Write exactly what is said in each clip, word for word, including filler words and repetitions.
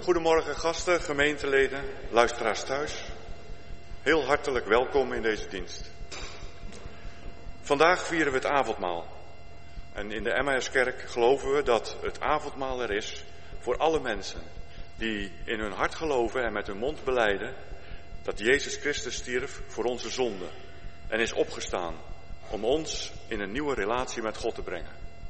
Goedemorgen gasten, gemeenteleden, luisteraars thuis. Heel hartelijk welkom in deze dienst. Vandaag vieren we het avondmaal. En in de Emmauskerk geloven we dat het avondmaal er is voor alle mensen die in hun hart geloven en met hun mond belijden dat Jezus Christus stierf voor onze zonden en is opgestaan om ons in een nieuwe relatie met God te brengen.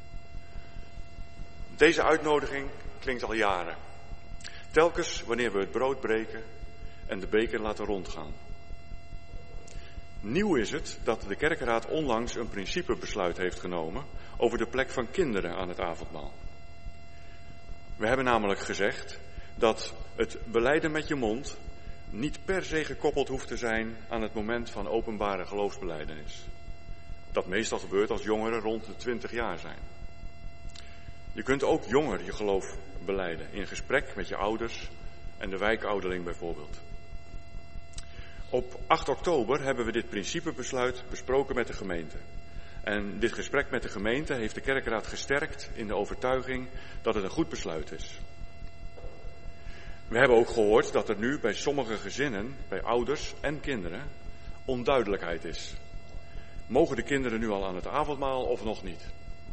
Deze uitnodiging klinkt al jaren. Telkens wanneer we het brood breken en de beker laten rondgaan. Nieuw is het dat de kerkenraad onlangs een principebesluit heeft genomen over de plek van kinderen aan het avondmaal. We hebben namelijk gezegd dat het belijden met je mond niet per se gekoppeld hoeft te zijn aan het moment van openbare geloofsbelijdenis. Dat meestal gebeurt als jongeren rond de twintig jaar zijn. Je kunt ook jonger je geloof belijden, in gesprek met je ouders en de wijkouderling bijvoorbeeld. Op acht oktober hebben we dit principebesluit besproken met de gemeente. En dit gesprek met de gemeente heeft de kerkenraad gesterkt in de overtuiging dat het een goed besluit is. We hebben ook gehoord dat er nu bij sommige gezinnen, bij ouders en kinderen, onduidelijkheid is. Mogen de kinderen nu al aan het avondmaal of nog niet?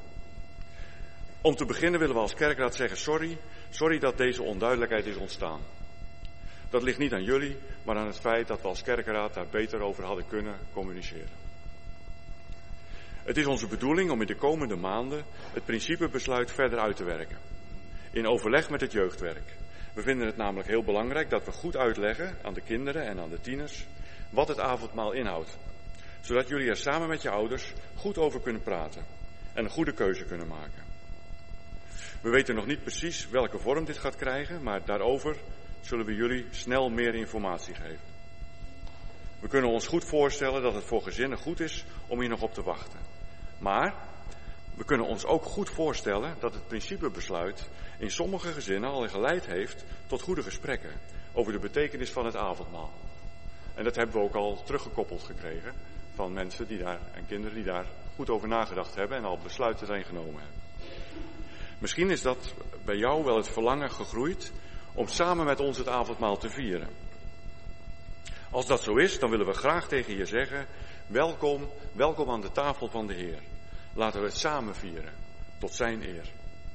Om te beginnen willen we als kerkraad zeggen sorry, sorry dat deze onduidelijkheid is ontstaan. Dat ligt niet aan jullie, maar aan het feit dat we als kerkraad daar beter over hadden kunnen communiceren. Het is onze bedoeling om in de komende maanden het principebesluit verder uit te werken. In overleg met het jeugdwerk. We vinden het namelijk heel belangrijk dat we goed uitleggen aan de kinderen en aan de tieners wat het avondmaal inhoudt. Zodat jullie er samen met je ouders goed over kunnen praten en een goede keuze kunnen maken. We weten nog niet precies welke vorm dit gaat krijgen, maar daarover zullen we jullie snel meer informatie geven. We kunnen ons goed voorstellen dat het voor gezinnen goed is om hier nog op te wachten. Maar we kunnen ons ook goed voorstellen dat het principebesluit in sommige gezinnen al geleid heeft tot goede gesprekken over de betekenis van het avondmaal. En dat hebben we ook al teruggekoppeld gekregen van mensen die daar, en kinderen die daar goed over nagedacht hebben en al besluiten zijn genomen hebben. Misschien is dat bij jou wel het verlangen gegroeid om samen met ons het avondmaal te vieren. Als dat zo is, dan willen we graag tegen je zeggen, welkom, welkom aan de tafel van de Heer. Laten we het samen vieren, tot zijn eer.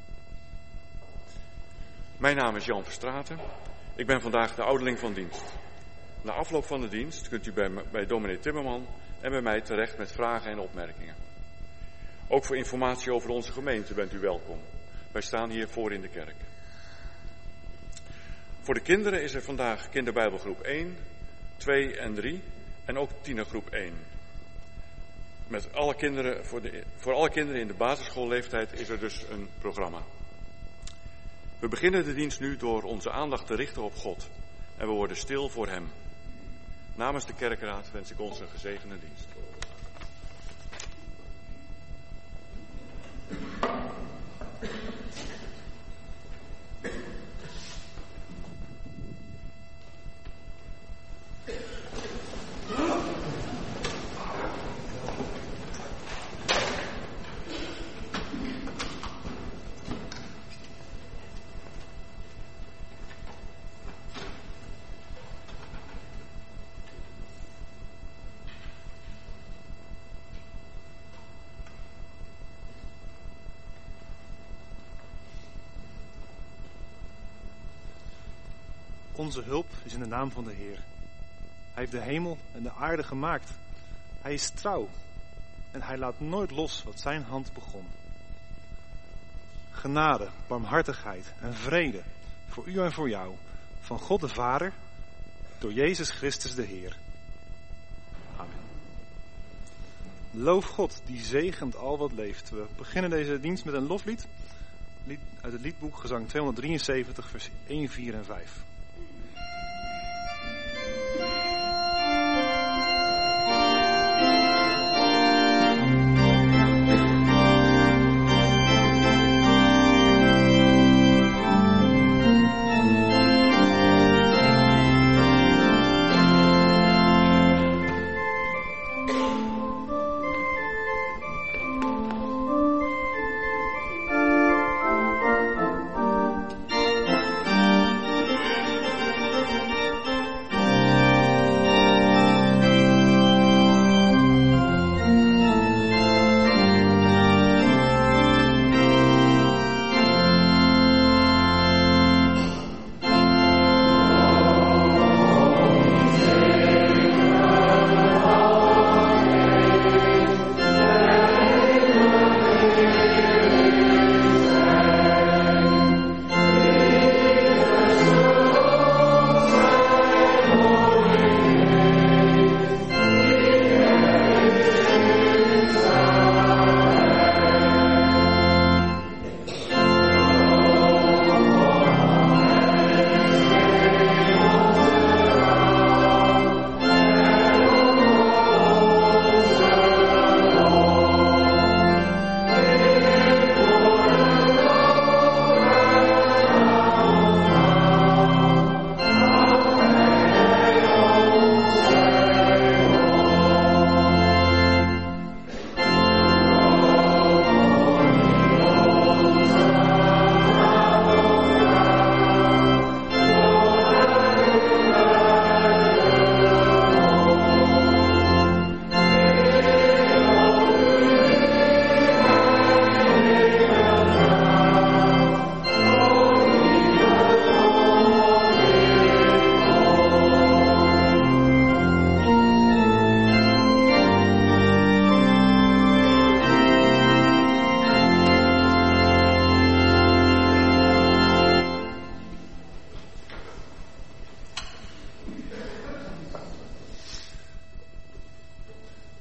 Mijn naam is Jan Verstraeten. Ik ben vandaag de ouderling van dienst. Na afloop van de dienst kunt u bij, bij dominee Timmerman en bij mij terecht met vragen en opmerkingen. Ook voor informatie over onze gemeente bent u welkom. Wij staan hier voor in de kerk. Voor de kinderen is er vandaag kinderbijbelgroep één, twee en drie en ook tienergroep één. Met alle kinderen, voor, de, voor alle kinderen in de basisschoolleeftijd is er dus een programma. We beginnen de dienst nu door onze aandacht te richten op God. En we worden stil voor Hem. Namens de kerkraad wens ik ons een gezegende dienst. Onze hulp is in de naam van de Heer. Hij heeft de hemel en de aarde gemaakt. Hij is trouw en hij laat nooit los wat zijn hand begon. Genade, barmhartigheid en vrede voor u en voor jou, van God de Vader, door Jezus Christus de Heer. Amen. Loof God, die zegent al wat leeft. We beginnen deze dienst met een loflied uit het liedboek Gezang tweehonderddrieënzeventig, vers één, vier en vijf.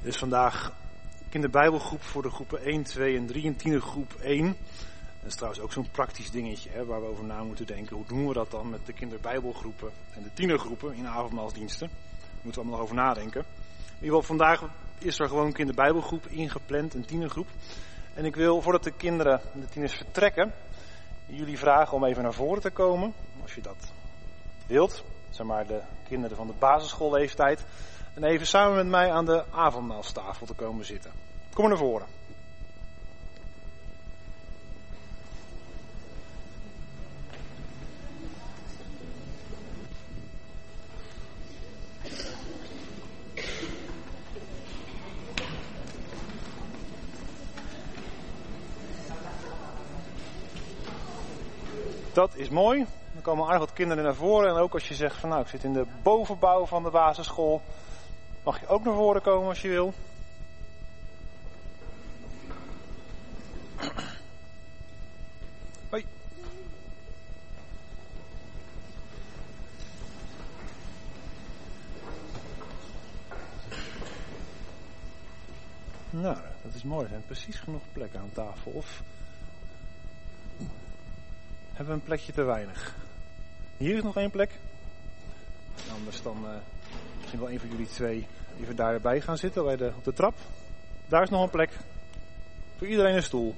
Dit is vandaag kinderbijbelgroep voor de groepen één, twee en drie en tienergroep één. Dat is trouwens ook zo'n praktisch dingetje hè, waar we over na moeten denken. Hoe doen we dat dan met de kinderbijbelgroepen en de tienergroepen in avondmaalsdiensten? Daar moeten we allemaal nog over nadenken. In ieder geval, vandaag is er gewoon een kinderbijbelgroep ingepland, een tienergroep. En ik wil, voordat de kinderen en de tieners vertrekken, jullie vragen om even naar voren te komen. Als je dat wilt, zeg maar de kinderen van de basisschoolleeftijd. En even samen met mij aan de avondmaalstafel te komen zitten. Kom maar naar voren. Dat is mooi. Dan komen aardig wat kinderen naar voren. En ook als je zegt van nou ik zit in de bovenbouw van de basisschool. Mag je ook naar voren komen als je wil. Hoi. Nou, dat is mooi. Er zijn precies genoeg plekken aan tafel. Of hebben we een plekje te weinig? Hier is nog één plek. Anders dan uh, misschien wel een van jullie twee even daarbij gaan zitten bij de, op de trap. Daar is nog een plek. Voor iedereen een stoel.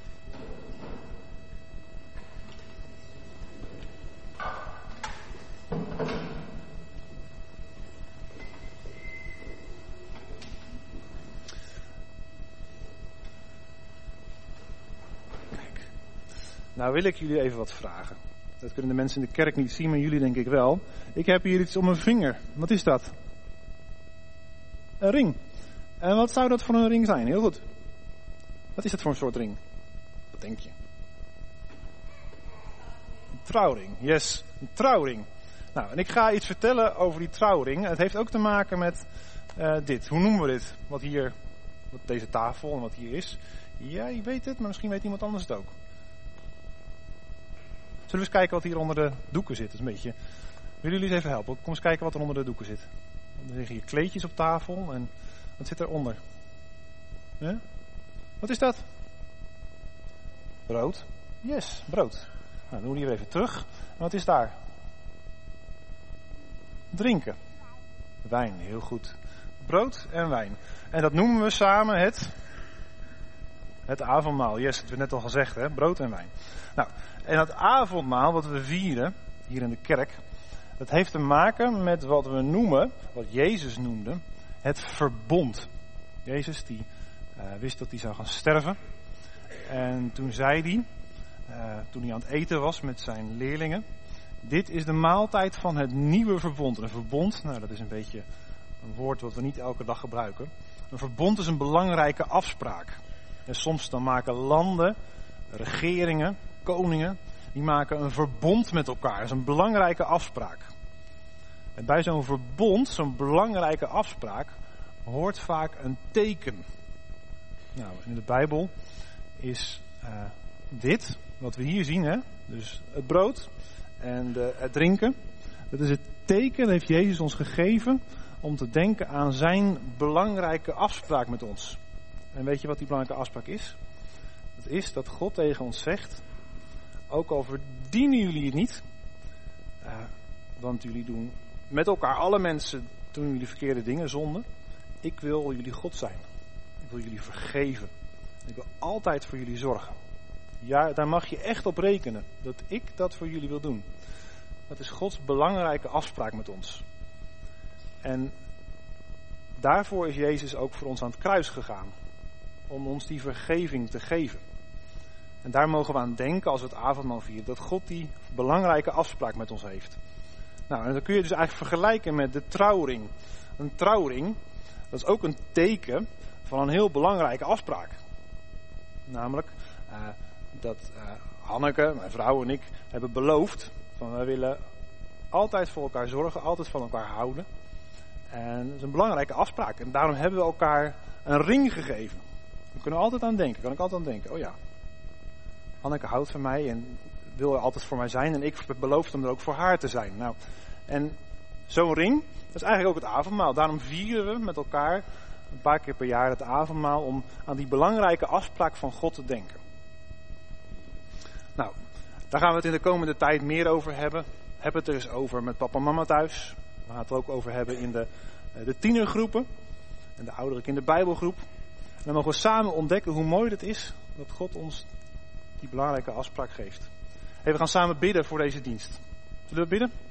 Nou wil ik jullie even wat vragen. Dat kunnen de mensen in de kerk niet zien, maar jullie denk ik wel. Ik heb hier iets om mijn vinger. Wat is dat? Een ring. En wat zou dat voor een ring zijn? Heel goed. Wat is dat voor een soort ring? Wat denk je? Een trouwring. Yes, een trouwring. Nou, en ik ga iets vertellen over die trouwring. Het heeft ook te maken met uh, dit. Hoe noemen we dit? Wat hier, wat deze tafel en wat hier is. Ja, je weet het, maar misschien weet iemand anders het ook. Zullen we eens kijken wat hier onder de doeken zit? Dat is een beetje. Willen jullie eens even helpen? Kom eens kijken wat er onder de doeken zit. Er liggen hier kleedjes op tafel en wat zit eronder? Ja? Wat is dat? Brood. Yes, brood. Nou, dan doen we hier even terug. En wat is daar? Drinken. Wijn, heel goed. Brood en wijn. En dat noemen we samen het Het avondmaal. Yes, dat hebben we net al gezegd, hè? Brood en wijn. Nou, en dat avondmaal wat we vieren hier in de kerk, dat heeft te maken met wat we noemen, wat Jezus noemde, het verbond. Jezus die uh, wist dat hij zou gaan sterven. En toen zei hij, uh, toen hij aan het eten was met zijn leerlingen, dit is de maaltijd van het nieuwe verbond. En een verbond, nou dat is een beetje een woord wat we niet elke dag gebruiken. Een verbond is een belangrijke afspraak. En soms dan maken landen, regeringen, koningen, die maken een verbond met elkaar. Dat is een belangrijke afspraak. En bij zo'n verbond, zo'n belangrijke afspraak, hoort vaak een teken. Nou, in de Bijbel is uh, dit, wat we hier zien, hè? Dus het brood en de, het drinken. Dat is het teken, dat heeft Jezus ons gegeven om te denken aan zijn belangrijke afspraak met ons. En weet je wat die belangrijke afspraak is? Het is dat God tegen ons zegt, ook al verdienen jullie het niet, uh, want jullie doen met elkaar, alle mensen doen jullie verkeerde dingen, zonde. Ik wil jullie God zijn. Ik wil jullie vergeven. Ik wil altijd voor jullie zorgen. Ja, daar mag je echt op rekenen, dat ik dat voor jullie wil doen. Dat is Gods belangrijke afspraak met ons. En daarvoor is Jezus ook voor ons aan het kruis gegaan. Om ons die vergeving te geven. En daar mogen we aan denken als we het avondmaal vieren. Dat God die belangrijke afspraak met ons heeft. Nou, en dat kun je dus eigenlijk vergelijken met de trouwring. Een trouwring, dat is ook een teken van een heel belangrijke afspraak. Namelijk uh, dat uh, Hanneke, mijn vrouw en ik, hebben beloofd. Van wij willen altijd voor elkaar zorgen, altijd van elkaar houden. En dat is een belangrijke afspraak. En daarom hebben we elkaar een ring gegeven. We kunnen altijd aan denken. Kan ik altijd aan denken. Oh ja. Hanneke houdt van mij en wil er altijd voor mij zijn. En ik beloof hem er ook voor haar te zijn. Nou, en zo'n ring, dat is eigenlijk ook het avondmaal. Daarom vieren we met elkaar een paar keer per jaar het avondmaal om aan die belangrijke afspraak van God te denken. Nou, daar gaan we het in de komende tijd meer over hebben. Heb het er eens over met papa en mama thuis. We gaan het er ook over hebben in de, de tienergroepen en de oudere kinderbijbelgroep. En dan mogen we samen ontdekken hoe mooi het is dat God ons die belangrijke afspraak geeft. Hey, we gaan samen bidden voor deze dienst. Zullen we bidden?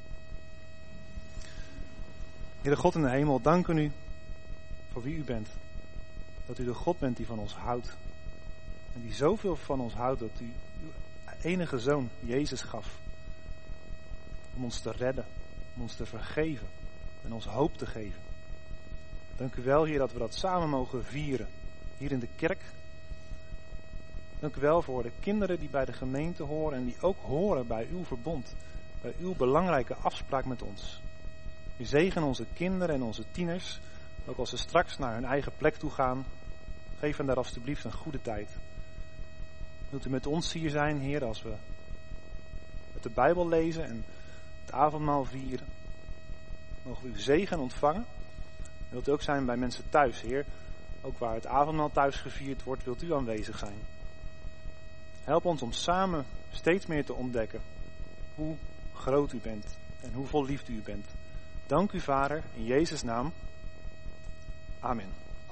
Heere God in de hemel, danken u voor wie u bent. Dat u de God bent die van ons houdt. En die zoveel van ons houdt dat u uw enige zoon Jezus gaf. Om ons te redden, om ons te vergeven en ons hoop te geven. Dank u wel, Heer, dat we dat samen mogen vieren. Hier in de kerk. Dank u wel voor de kinderen die bij de gemeente horen en die ook horen bij uw verbond. Bij uw belangrijke afspraak met ons. U zegen onze kinderen en onze tieners. Ook als ze straks naar hun eigen plek toe gaan. Geef hen daar alstublieft een goede tijd. Wilt u met ons hier zijn, Heer, als we met de Bijbel lezen en het avondmaal vieren. Mogen we uw zegen ontvangen. En wilt u ook zijn bij mensen thuis, Heer. Ook waar het avondmaal thuis gevierd wordt, wilt u aanwezig zijn. Help ons om samen steeds meer te ontdekken hoe groot u bent en hoe vol liefde u bent. Dank u, Vader, in Jezus' naam. Amen.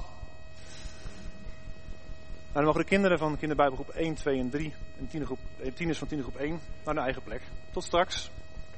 Nou, dan mogen de kinderen van kinderbijbelgroep één, twee en drie en tienergroep, tieners van tienergroep één naar hun eigen plek. Tot straks.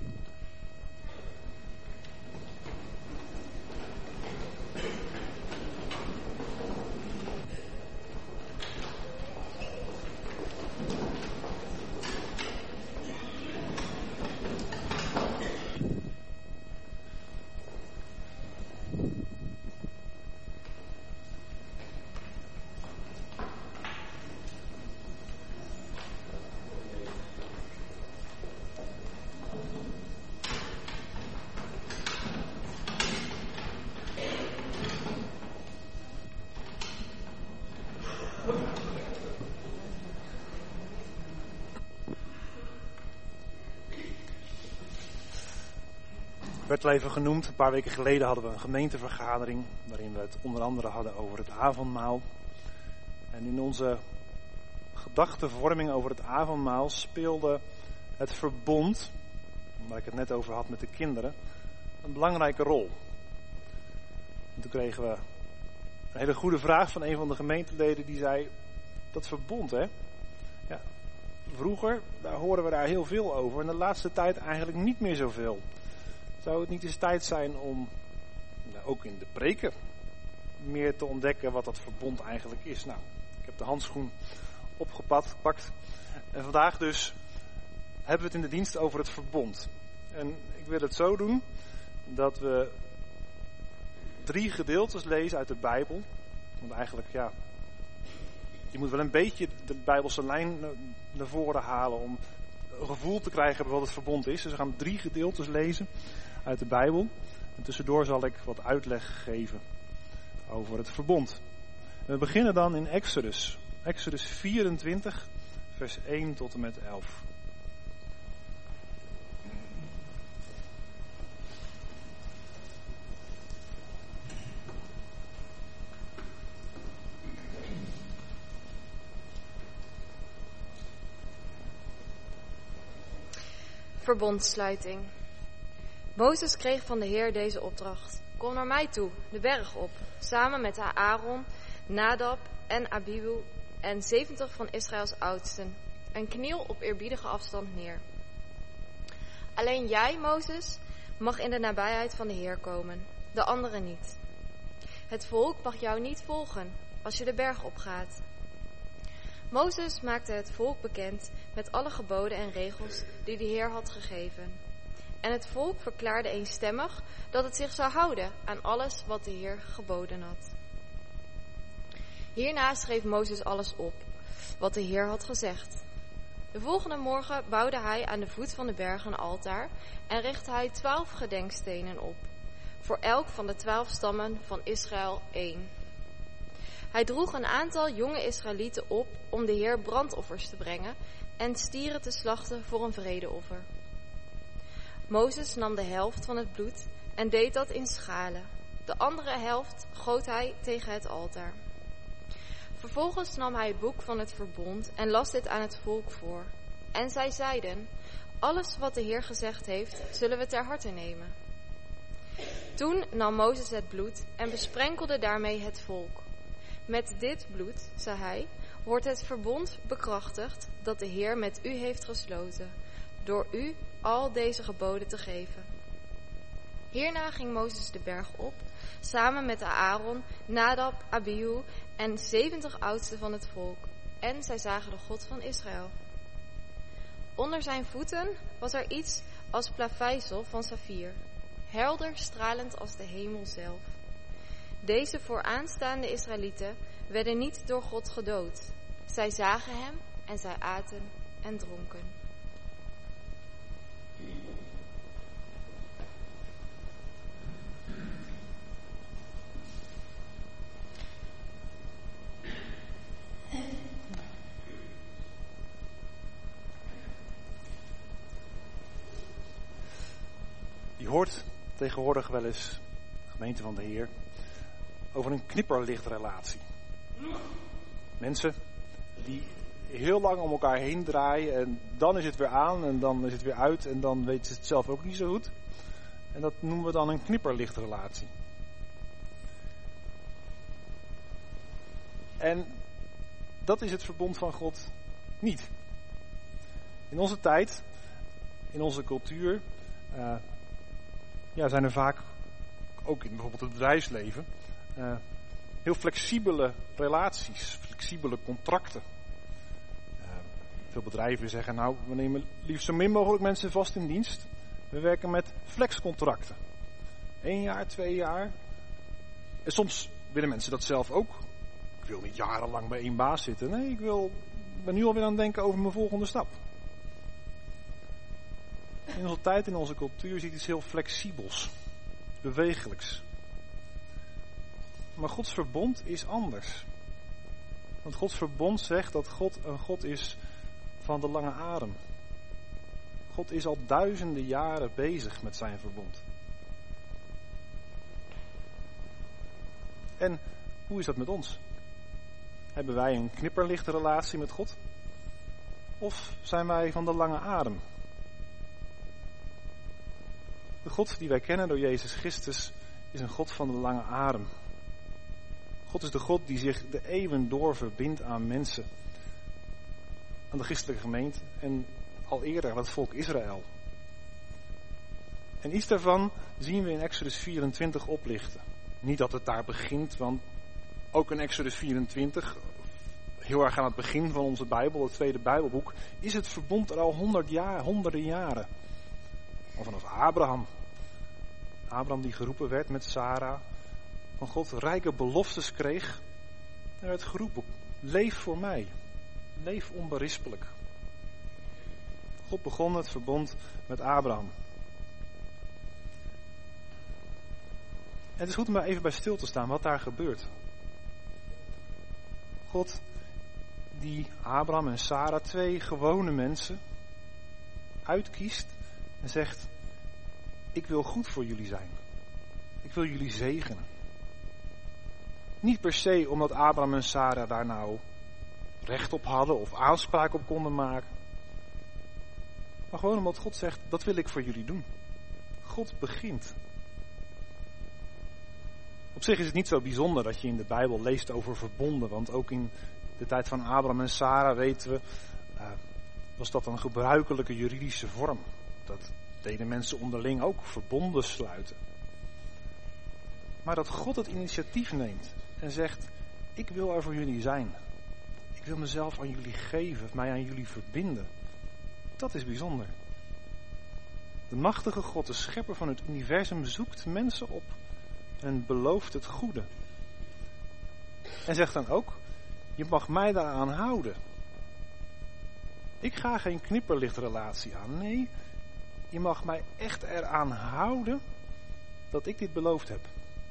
Het werd al even genoemd, een paar weken geleden hadden we een gemeentevergadering waarin we het onder andere hadden over het avondmaal. En in onze gedachtenvorming over het avondmaal speelde het verbond, waar ik het net over had met de kinderen, een belangrijke rol. En toen kregen we een hele goede vraag van een van de gemeenteleden die zei, dat verbond hè, ja, vroeger daar horen we daar heel veel over en de laatste tijd eigenlijk niet meer zoveel. Zou het niet eens tijd zijn om, nou, ook in de preken, meer te ontdekken wat dat verbond eigenlijk is? Nou, ik heb de handschoen opgepakt. En vandaag dus hebben we het in de dienst over het verbond. En ik wil het zo doen dat we drie gedeeltes lezen uit de Bijbel. Want eigenlijk, ja, je moet wel een beetje de Bijbelse lijn naar voren halen om een gevoel te krijgen wat het verbond is. Dus we gaan drie gedeeltes lezen uit de Bijbel. En tussendoor zal ik wat uitleg geven over het verbond. En we beginnen dan in Exodus. Exodus vierentwintig, vers één tot en met elf. Verbondsluiting. Mozes kreeg van de Heer deze opdracht. Kom naar mij toe, de berg op, samen met Aaron, Nadab en Abihu en zeventig van Israëls oudsten, en kniel op eerbiedige afstand neer. Alleen jij, Mozes, mag in de nabijheid van de Heer komen, de anderen niet. Het volk mag jou niet volgen als je de berg opgaat. Mozes maakte het volk bekend met alle geboden en regels die de Heer had gegeven. En het volk verklaarde eenstemmig dat het zich zou houden aan alles wat de Heer geboden had. Hierna schreef Mozes alles op, wat de Heer had gezegd. De volgende morgen bouwde hij aan de voet van de berg een altaar en richtte hij twaalf gedenkstenen op, voor elk van de twaalf stammen van Israël één. Hij droeg een aantal jonge Israëlieten op om de Heer brandoffers te brengen en stieren te slachten voor een vredeoffer. Mozes nam de helft van het bloed en deed dat in schalen. De andere helft goot hij tegen het altaar. Vervolgens nam hij het boek van het verbond en las dit aan het volk voor. En zij zeiden: alles wat de Heer gezegd heeft, zullen we ter harte nemen. Toen nam Mozes het bloed en besprenkelde daarmee het volk. Met dit bloed, zei hij, wordt het verbond bekrachtigd dat de Heer met u heeft gesloten, door u al deze geboden te geven. Hierna ging Mozes de berg op, samen met Aaron, Nadab, Abihu en zeventig oudsten van het volk. En zij zagen de God van Israël. Onder zijn voeten was er iets als plaveisel van saffier, helder stralend als de hemel zelf. Deze vooraanstaande Israëlieten werden niet door God gedood. Zij zagen hem en zij aten en dronken. Je hoort tegenwoordig wel eens, gemeente van de Heer, over een knipperlichtrelatie. Mensen die heel lang om elkaar heen draaien en dan is het weer aan en dan is het weer uit en dan weten ze het zelf ook niet zo goed. En dat noemen we dan een knipperlichtrelatie. En dat is het verbond van God niet. In onze tijd, in onze cultuur, uh, ja, zijn er vaak, ook in bijvoorbeeld het bedrijfsleven, uh, heel flexibele relaties, flexibele contracten. Uh, veel bedrijven zeggen, nou, we nemen liefst zo min mogelijk mensen vast in dienst. We werken met flexcontracten. Eén jaar, twee jaar. En soms willen mensen dat zelf ook. Ik wil niet jarenlang bij één baas zitten. Nee, ik wil, ben nu alweer aan het denken over mijn volgende stap. In onze tijd, in onze cultuur, ziet iets heel flexibels, bewegelijks. Maar Gods verbond is anders. Want Gods verbond zegt dat God een God is van de lange adem. God is al duizenden jaren bezig met zijn verbond. En hoe is dat met ons? Hebben wij een knipperlichte relatie met God? Of zijn wij van de lange adem? De God die wij kennen door Jezus Christus is een God van de lange adem. God is de God die zich de eeuwen door verbindt aan mensen. Aan de christelijke gemeente en al eerder aan het volk Israël. En iets daarvan zien we in Exodus vierentwintig oplichten. Niet dat het daar begint, want ook in Exodus vierentwintig, heel erg aan het begin van onze Bijbel, het tweede Bijbelboek, is het verbond er al honderd jaar, honderden jaren. Al vanaf Abraham. Abraham die geroepen werd met Sarah, van God rijke beloftes kreeg. En werd geroepen, leef voor mij. Leef onberispelijk. God begon het verbond met Abraham. En het is goed om daar even bij stil te staan wat daar gebeurt. God die Abraham en Sarah, twee gewone mensen, uitkiest en zegt, ik wil goed voor jullie zijn. Ik wil jullie zegenen. Niet per se omdat Abraham en Sarah daar nou recht op hadden of aanspraak op konden maken. Maar gewoon omdat God zegt, dat wil ik voor jullie doen. God begint. Op zich is het niet zo bijzonder dat je in de Bijbel leest over verbonden. Want ook in de tijd van Abraham en Sarah weten we, uh, was dat een gebruikelijke juridische vorm. Dat deden mensen onderling ook, verbonden sluiten. Maar dat God het initiatief neemt en zegt, ik wil er voor jullie zijn. Ik wil mezelf aan jullie geven, mij aan jullie verbinden. Dat is bijzonder. De machtige God, de schepper van het universum, zoekt mensen op en belooft het goede. En zegt dan ook, je mag mij daaraan houden. Ik ga geen knipperlichtrelatie aan. Nee, je mag mij echt eraan houden dat ik dit beloofd heb.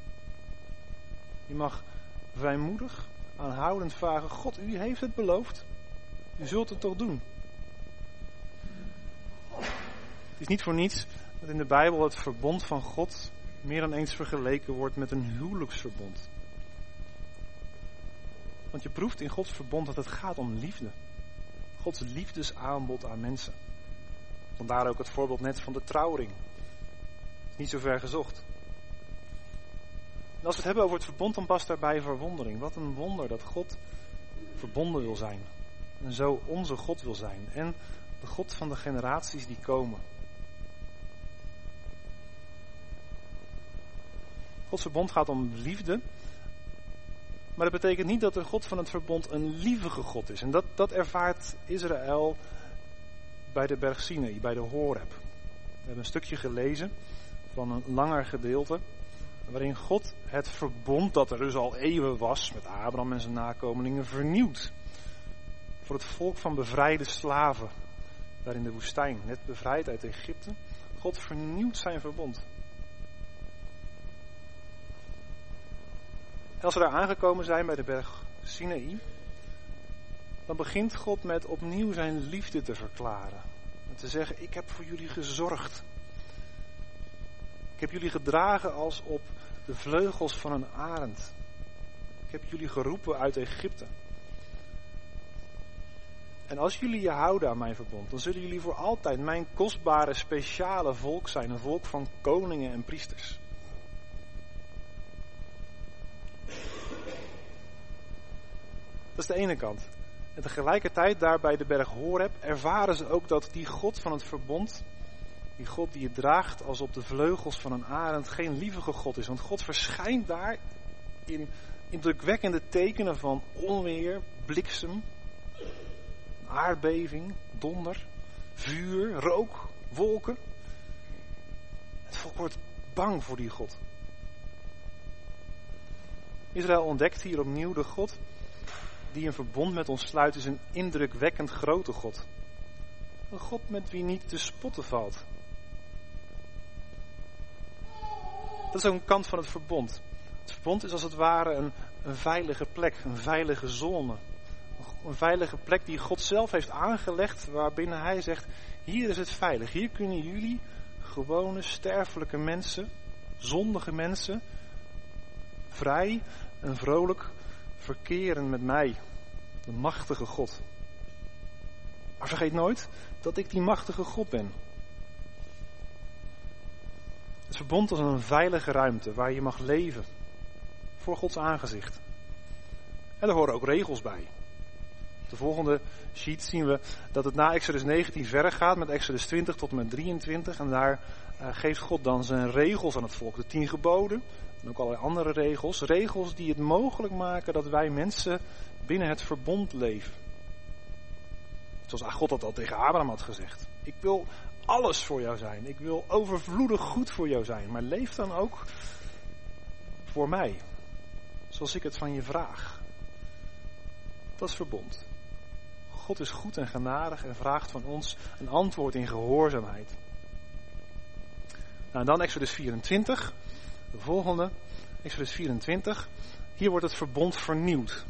Je mag vrijmoedig, aanhoudend vragen, God, u heeft het beloofd. U zult het toch doen. Het is niet voor niets dat in de Bijbel het verbond van God meer dan eens vergeleken wordt met een huwelijksverbond. Want je proeft in Gods verbond dat het gaat om liefde. Gods liefdesaanbod aan mensen. Vandaar ook het voorbeeld net van de trouwring. Niet zo ver gezocht. En als we het hebben over het verbond, dan past daarbij verwondering. Wat een wonder dat God verbonden wil zijn. En zo onze God wil zijn. En de God van de generaties die komen. Gods verbond gaat om liefde. Maar dat betekent niet dat de God van het verbond een lievige God is. En dat, dat ervaart Israël bij de berg Sinaï, bij de Horeb. We hebben een stukje gelezen van een langer gedeelte. Waarin God het verbond dat er dus al eeuwen was met Abraham en zijn nakomelingen vernieuwt. Voor het volk van bevrijde slaven daar in de woestijn, net bevrijd uit Egypte. God vernieuwt zijn verbond. En als we daar aangekomen zijn bij de berg Sinaï, dan begint God met opnieuw zijn liefde te verklaren. En te zeggen, ik heb voor jullie gezorgd. Ik heb jullie gedragen als op de vleugels van een arend. Ik heb jullie geroepen uit Egypte. En als jullie je houden aan mijn verbond, dan zullen jullie voor altijd mijn kostbare, speciale volk zijn. Een volk van koningen en priesters. Dat is de ene kant. En tegelijkertijd daar bij de berg Horeb ervaren ze ook dat die God van het verbond, die God die je draagt als op de vleugels van een arend, geen lievige God is. Want God verschijnt daar in indrukwekkende tekenen van onweer, bliksem, aardbeving, donder, vuur, rook, wolken. Het volk wordt bang voor die God. Israël ontdekt hier opnieuw de God die een verbond met ons sluit, is een indrukwekkend grote God. Een God met wie niet te spotten valt. Dat is ook een kant van het verbond. Het verbond is als het ware een, een veilige plek, een veilige zone. Een veilige plek die God zelf heeft aangelegd, waarbinnen hij zegt, hier is het veilig. Hier kunnen jullie, gewone sterfelijke mensen, zondige mensen, vrij en vrolijk verkeren met mij, de machtige God. Maar vergeet nooit dat ik die machtige God ben. Het verbond is een veilige ruimte waar je mag leven voor Gods aangezicht. En er horen ook regels bij. Op de volgende sheet zien we dat het na Exodus negentien verder gaat met Exodus twintig tot en met drieëntwintig. En daar uh, geeft God dan zijn regels aan het volk. De tien geboden en ook allerlei andere regels. Regels die het mogelijk maken dat wij mensen binnen het verbond leven. Zoals God dat al tegen Abraham had gezegd. Ik wil alles voor jou zijn. Ik wil overvloedig goed voor jou zijn. Maar leef dan ook voor mij. Zoals ik het van je vraag. Dat is verbond. God is goed en genadig en vraagt van ons een antwoord in gehoorzaamheid. Nou, en dan Exodus vierentwintig. De volgende. Exodus vierentwintig. Hier wordt het verbond vernieuwd.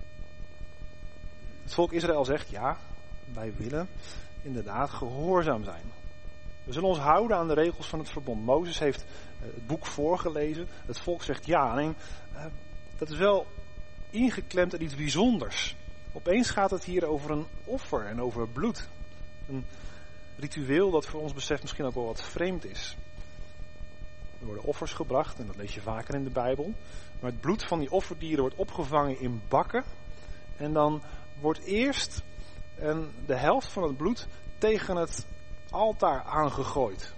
Het volk Israël zegt, ja, wij willen inderdaad gehoorzaam zijn. We zullen ons houden aan de regels van het verbond. Mozes heeft het boek voorgelezen. Het volk zegt ja, alleen uh, dat is wel ingeklemd in iets bijzonders. Opeens gaat het hier over een offer en over bloed. Een ritueel dat voor ons besef misschien ook wel wat vreemd is. Er worden offers gebracht, en dat lees je vaker in de Bijbel. Maar het bloed van die offerdieren wordt opgevangen in bakken. En dan wordt eerst en de helft van het bloed tegen het altaar aangegooid.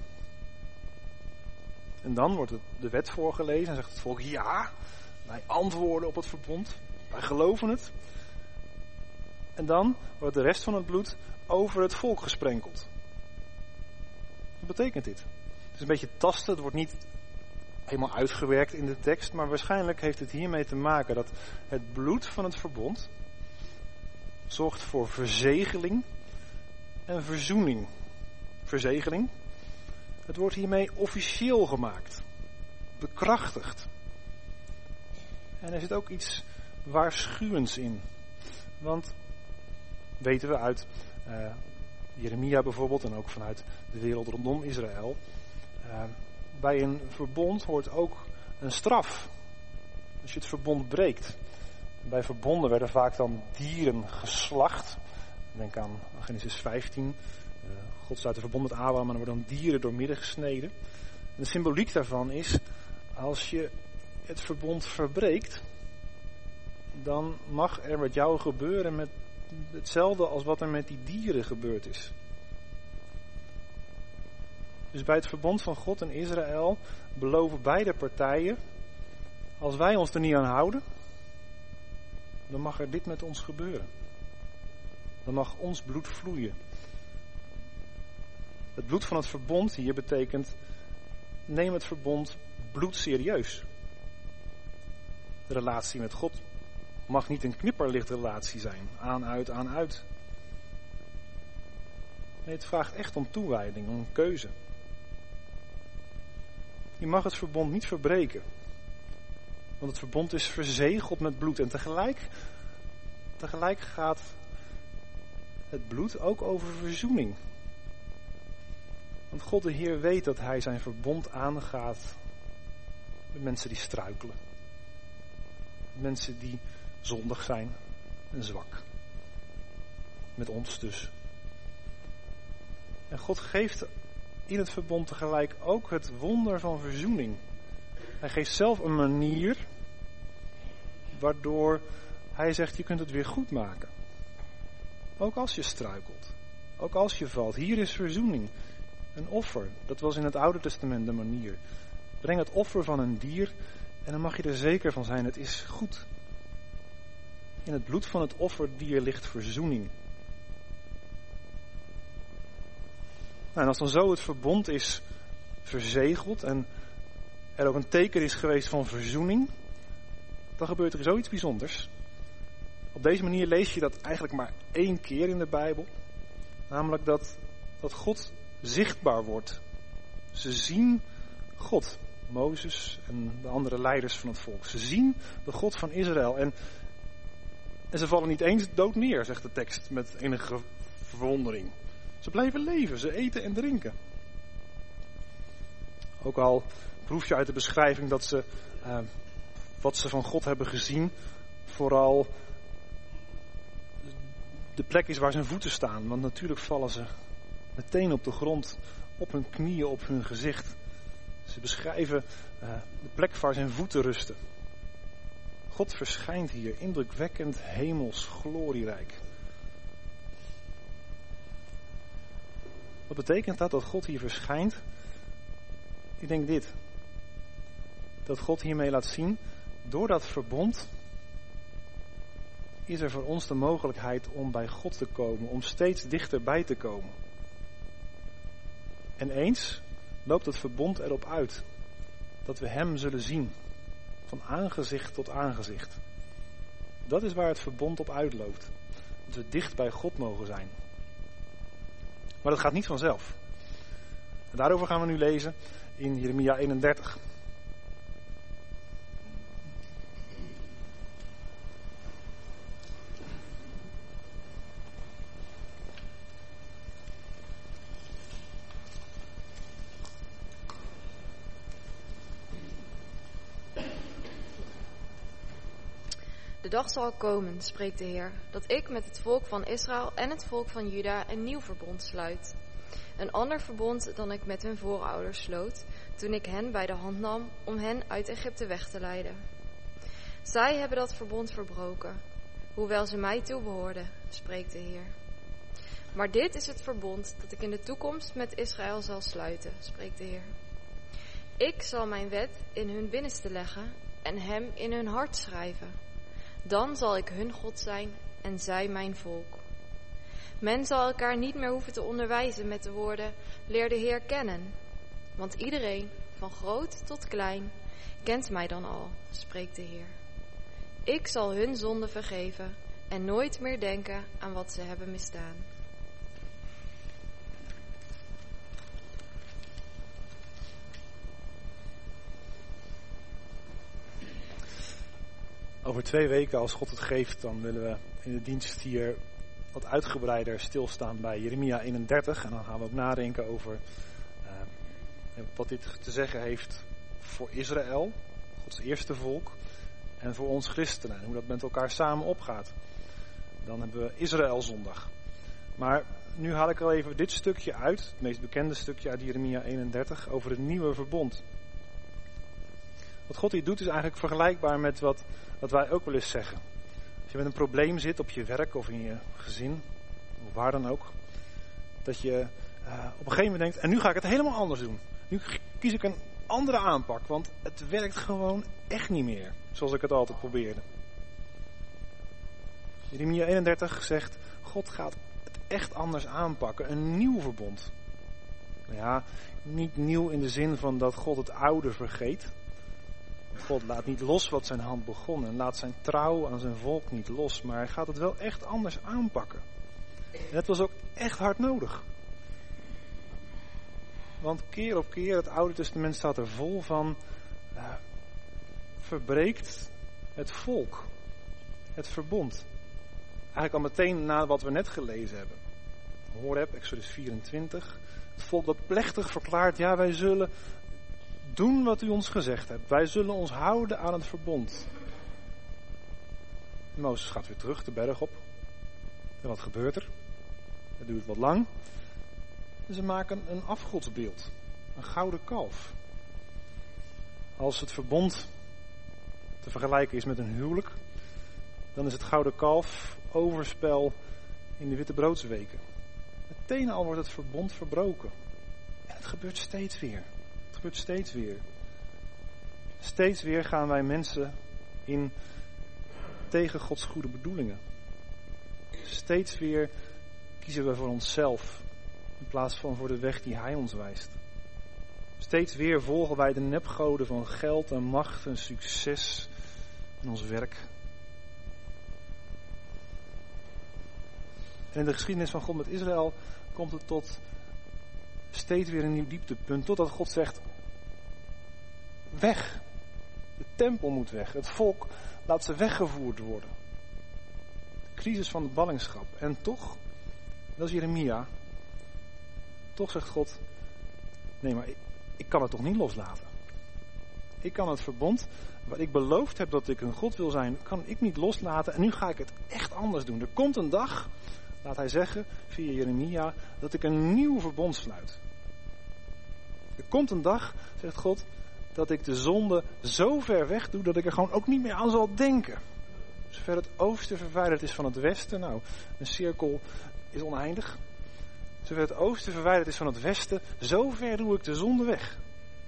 En dan wordt het de wet voorgelezen en zegt het volk, ja, wij antwoorden op het verbond. Wij geloven het. En dan wordt de rest van het bloed over het volk gesprenkeld. Wat betekent dit? Het is een beetje tasten, het wordt niet helemaal uitgewerkt in de tekst, maar waarschijnlijk heeft het hiermee te maken dat het bloed van het verbond zorgt voor verzegeling en verzoening. Verzegeling. Het wordt hiermee officieel gemaakt. Bekrachtigd. En er zit ook iets waarschuwends in. Want, weten we uit uh, Jeremia bijvoorbeeld en ook vanuit de wereld rondom Israël, uh, bij een verbond hoort ook een straf. Als je het verbond breekt. Bij verbonden werden vaak dan dieren geslacht. Denk aan Genesis vijftien. Uh, God sluit een verbond met Abraham en er worden dan dieren doormidden gesneden. En de symboliek daarvan is, als je het verbond verbreekt, dan mag er met jou gebeuren met hetzelfde als wat er met die dieren gebeurd is. Dus bij het verbond van God en Israël beloven beide partijen, als wij ons er niet aan houden, dan mag er dit met ons gebeuren. Dan mag ons bloed vloeien. Het bloed van het verbond hier betekent, neem het verbond bloed serieus. De relatie met God mag niet een knipperlichtrelatie zijn. Aan, uit, aan, uit. Nee, het vraagt echt om toewijding, om keuze. Je mag het verbond niet verbreken. Want het verbond is verzegeld met bloed. En tegelijk, tegelijk gaat het bloed ook over verzoening. Want God de Heer weet dat Hij zijn verbond aangaat met mensen die struikelen. Mensen die zondig zijn en zwak. Met ons dus. En God geeft in het verbond tegelijk ook het wonder van verzoening. Hij geeft zelf een manier waardoor Hij zegt, je kunt het weer goed maken. Ook als je struikelt. Ook als je valt. Hier is verzoening. Een offer. Dat was in het Oude Testament de manier. Breng het offer van een dier en dan mag je er zeker van zijn, het is goed. In het bloed van het offerdier ligt verzoening. Nou, en als dan zo het verbond is verzegeld en er ook een teken is geweest van verzoening, dan gebeurt er zoiets bijzonders. Op deze manier lees je dat eigenlijk maar één keer in de Bijbel. Namelijk dat, dat God zichtbaar wordt. Ze zien God. Mozes en de andere leiders van het volk. Ze zien de God van Israël. En, en ze vallen niet eens dood neer, zegt de tekst met enige verwondering. Ze blijven leven, ze eten en drinken. Ook al proef je uit de beschrijving dat ze uh, wat ze van God hebben gezien, vooral de plek is waar zijn voeten staan. Want natuurlijk vallen ze meteen op de grond, op hun knieën, op hun gezicht. Ze beschrijven uh, de plek waar zijn voeten rusten. God verschijnt hier, indrukwekkend, hemels, glorierijk. Wat betekent dat, dat God hier verschijnt? Ik denk dit. Dat God hiermee laat zien, door dat verbond is er voor ons de mogelijkheid om bij God te komen, om steeds dichterbij te komen. En eens loopt het verbond erop uit dat we Hem zullen zien, van aangezicht tot aangezicht. Dat is waar het verbond op uitloopt. Dat we dicht bij God mogen zijn. Maar dat gaat niet vanzelf. En daarover gaan we nu lezen in Jeremia eenendertig. De dag zal komen, spreekt de Heer, dat ik met het volk van Israël en het volk van Juda een nieuw verbond sluit. Een ander verbond dan ik met hun voorouders sloot, toen ik hen bij de hand nam om hen uit Egypte weg te leiden. Zij hebben dat verbond verbroken, hoewel ze mij toebehoorden, spreekt de Heer. Maar dit is het verbond dat ik in de toekomst met Israël zal sluiten, spreekt de Heer. Ik zal mijn wet in hun binnenste leggen en hem in hun hart schrijven. Dan zal ik hun God zijn en zij mijn volk. Men zal elkaar niet meer hoeven te onderwijzen met de woorden, leer de Heer kennen. Want iedereen, van groot tot klein, kent mij dan al, spreekt de Heer. Ik zal hun zonde vergeven en nooit meer denken aan wat ze hebben misdaan. Over twee weken, als God het geeft, dan willen we in de dienst hier wat uitgebreider stilstaan bij Jeremia eenendertig. En dan gaan we ook nadenken over uh, En wat dit te zeggen heeft voor Israël, Gods eerste volk, en voor ons christenen. En hoe dat met elkaar samen opgaat. Dan hebben we Israël zondag. Maar nu haal ik al even dit stukje uit, het meest bekende stukje uit Jeremia eenendertig, over het nieuwe verbond. Wat God hier doet is eigenlijk vergelijkbaar met wat, wat wij ook wel eens zeggen. Als je met een probleem zit op je werk of in je gezin, of waar dan ook, dat je uh, op een gegeven moment denkt, en nu ga ik het helemaal anders doen. Nu kies ik een andere aanpak, want het werkt gewoon echt niet meer, zoals ik het altijd probeerde. Jeremia eenendertig zegt, God gaat het echt anders aanpakken, een nieuw verbond. Nou ja, niet nieuw in de zin van dat God het oude vergeet. God laat niet los wat zijn hand begon en laat zijn trouw aan zijn volk niet los, maar hij gaat het wel echt anders aanpakken. En het was ook echt hard nodig. Want keer op keer, het Oude Testament staat er vol van, uh, verbreekt het volk, het verbond. Eigenlijk al meteen na wat we net gelezen hebben. Horeb, Exodus vierentwintig. Het volk dat plechtig verklaart, ja, wij zullen doen wat u ons gezegd hebt. Wij zullen ons houden aan het verbond. Mozes gaat weer terug de berg op. En wat gebeurt er? Het duurt wat lang. En ze maken een afgodsbeeld. Een gouden kalf. Als het verbond te vergelijken is met een huwelijk, dan is het gouden kalf overspel in de wittebroodsweken. Meteen al wordt het verbond verbroken. En het gebeurt steeds weer. Het gebeurt steeds weer. Steeds weer gaan wij mensen in tegen Gods goede bedoelingen. Steeds weer kiezen we voor onszelf in plaats van voor de weg die Hij ons wijst. Steeds weer volgen wij de nepgoden van geld en macht en succes in ons werk. En in de geschiedenis van God met Israël komt het tot steeds weer een nieuw dieptepunt. Totdat God zegt, weg. De tempel moet weg. Het volk laat ze weggevoerd worden. De crisis van de ballingschap. En toch, dat is Jeremia, toch zegt God, nee, maar ik, ik kan het toch niet loslaten. Ik kan het verbond, waar ik beloofd heb dat ik een God wil zijn, kan ik niet loslaten. En nu ga ik het echt anders doen. Er komt een dag, laat hij zeggen, via Jeremia, dat ik een nieuw verbond sluit. Er komt een dag, zegt God, dat ik de zonde zo ver weg doe, dat ik er gewoon ook niet meer aan zal denken. Zover het oosten verwijderd is van het westen, nou, een cirkel is oneindig. Zover het oosten verwijderd is van het westen, zo ver doe ik de zonde weg.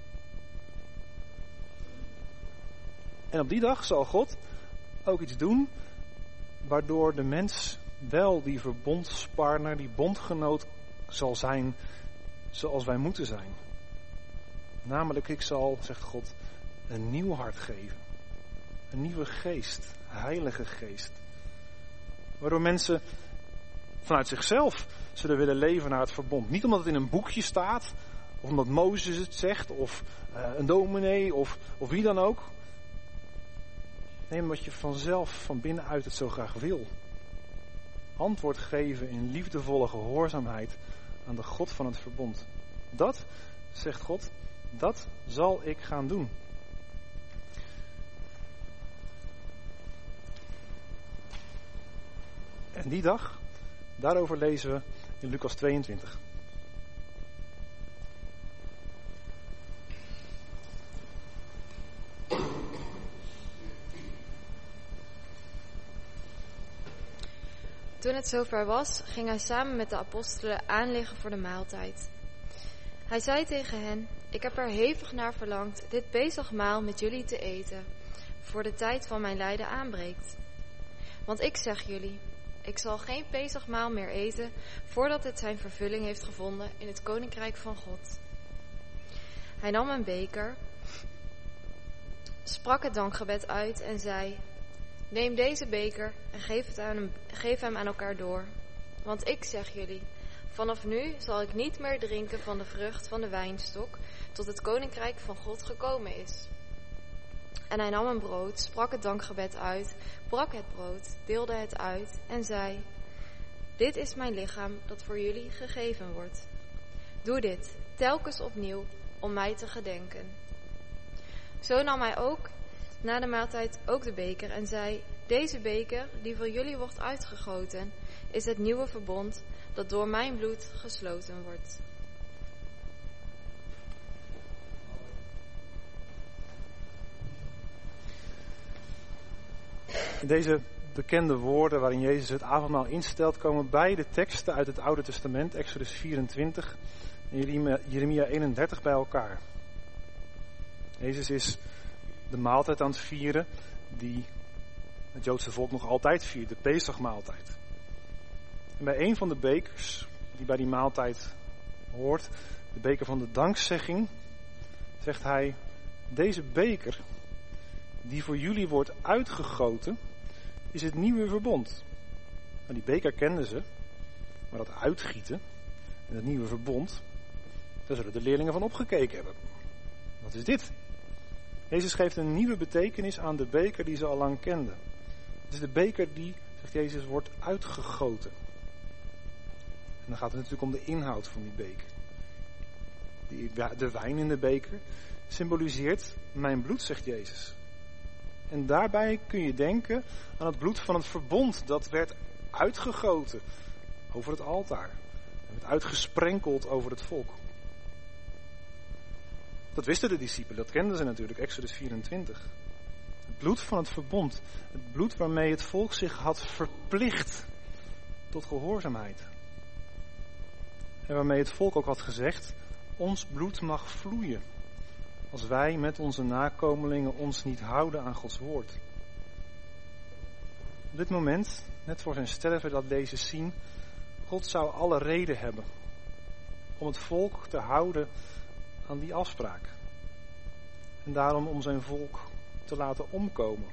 En op die dag zal God ook iets doen, waardoor de mens wel die verbondspartner, die bondgenoot zal zijn zoals wij moeten zijn. Namelijk, ik zal, zegt God, een nieuw hart geven. Een nieuwe geest, heilige geest. Waardoor mensen vanuit zichzelf zullen willen leven naar het verbond. Niet omdat het in een boekje staat, of omdat Mozes het zegt, of uh, een dominee, of, of wie dan ook. Nee, omdat je vanzelf, van binnenuit het zo graag wil. Antwoord geven in liefdevolle gehoorzaamheid aan de God van het verbond. Dat, zegt God, dat zal ik gaan doen. En die dag, daarover lezen we in Lucas tweeëntwintig. Toen het zover was, ging hij samen met de apostelen aanliggen voor de maaltijd. Hij zei tegen hen, ik heb er hevig naar verlangd dit Pesachmaal met jullie te eten, voor de tijd van mijn lijden aanbreekt. Want ik zeg jullie, ik zal geen Pesachmaal meer eten, voordat het zijn vervulling heeft gevonden in het Koninkrijk van God. Hij nam een beker, sprak het dankgebed uit en zei, neem deze beker en geef, het aan hem, geef hem aan elkaar door. Want ik zeg jullie, vanaf nu zal ik niet meer drinken van de vrucht van de wijnstok, tot het Koninkrijk van God gekomen is. En hij nam een brood, sprak het dankgebed uit, brak het brood, deelde het uit en zei, dit is mijn lichaam dat voor jullie gegeven wordt. Doe dit telkens opnieuw om mij te gedenken. Zo nam hij ook na de maaltijd ook de beker en zei: deze beker die voor jullie wordt uitgegoten, is het nieuwe verbond dat door mijn bloed gesloten wordt. In deze bekende woorden waarin Jezus het avondmaal instelt, komen beide teksten uit het Oude Testament, Exodus vierentwintig en Jeremia eenendertig, bij elkaar. Jezus is de maaltijd aan het vieren die het Joodse volk nog altijd viert, de Pesachmaaltijd. En bij een van de bekers die bij die maaltijd hoort, de beker van de dankzegging, zegt hij: deze beker die voor jullie wordt uitgegoten, is het nieuwe verbond. Nou, die beker kenden ze, maar dat uitgieten en het nieuwe verbond, daar zullen de leerlingen van opgekeken hebben. Wat is dit? Jezus geeft een nieuwe betekenis aan de beker die ze al lang kenden. Het is de beker die, zegt Jezus, wordt uitgegoten. En dan gaat het natuurlijk om de inhoud van die beker. Die, de wijn in de beker symboliseert mijn bloed, zegt Jezus. En daarbij kun je denken aan het bloed van het verbond dat werd uitgegoten over het altaar. En werd uitgesprenkeld over het volk. Dat wisten de discipelen, dat kenden ze natuurlijk, Exodus vierentwintig. Het bloed van het verbond. Het bloed waarmee het volk zich had verplicht tot gehoorzaamheid. En waarmee het volk ook had gezegd: ons bloed mag vloeien als wij met onze nakomelingen ons niet houden aan Gods woord. Op dit moment, net voor zijn sterven, laat deze zien: God zou alle reden hebben om het volk te houden aan die afspraak. En daarom om zijn volk te laten omkomen.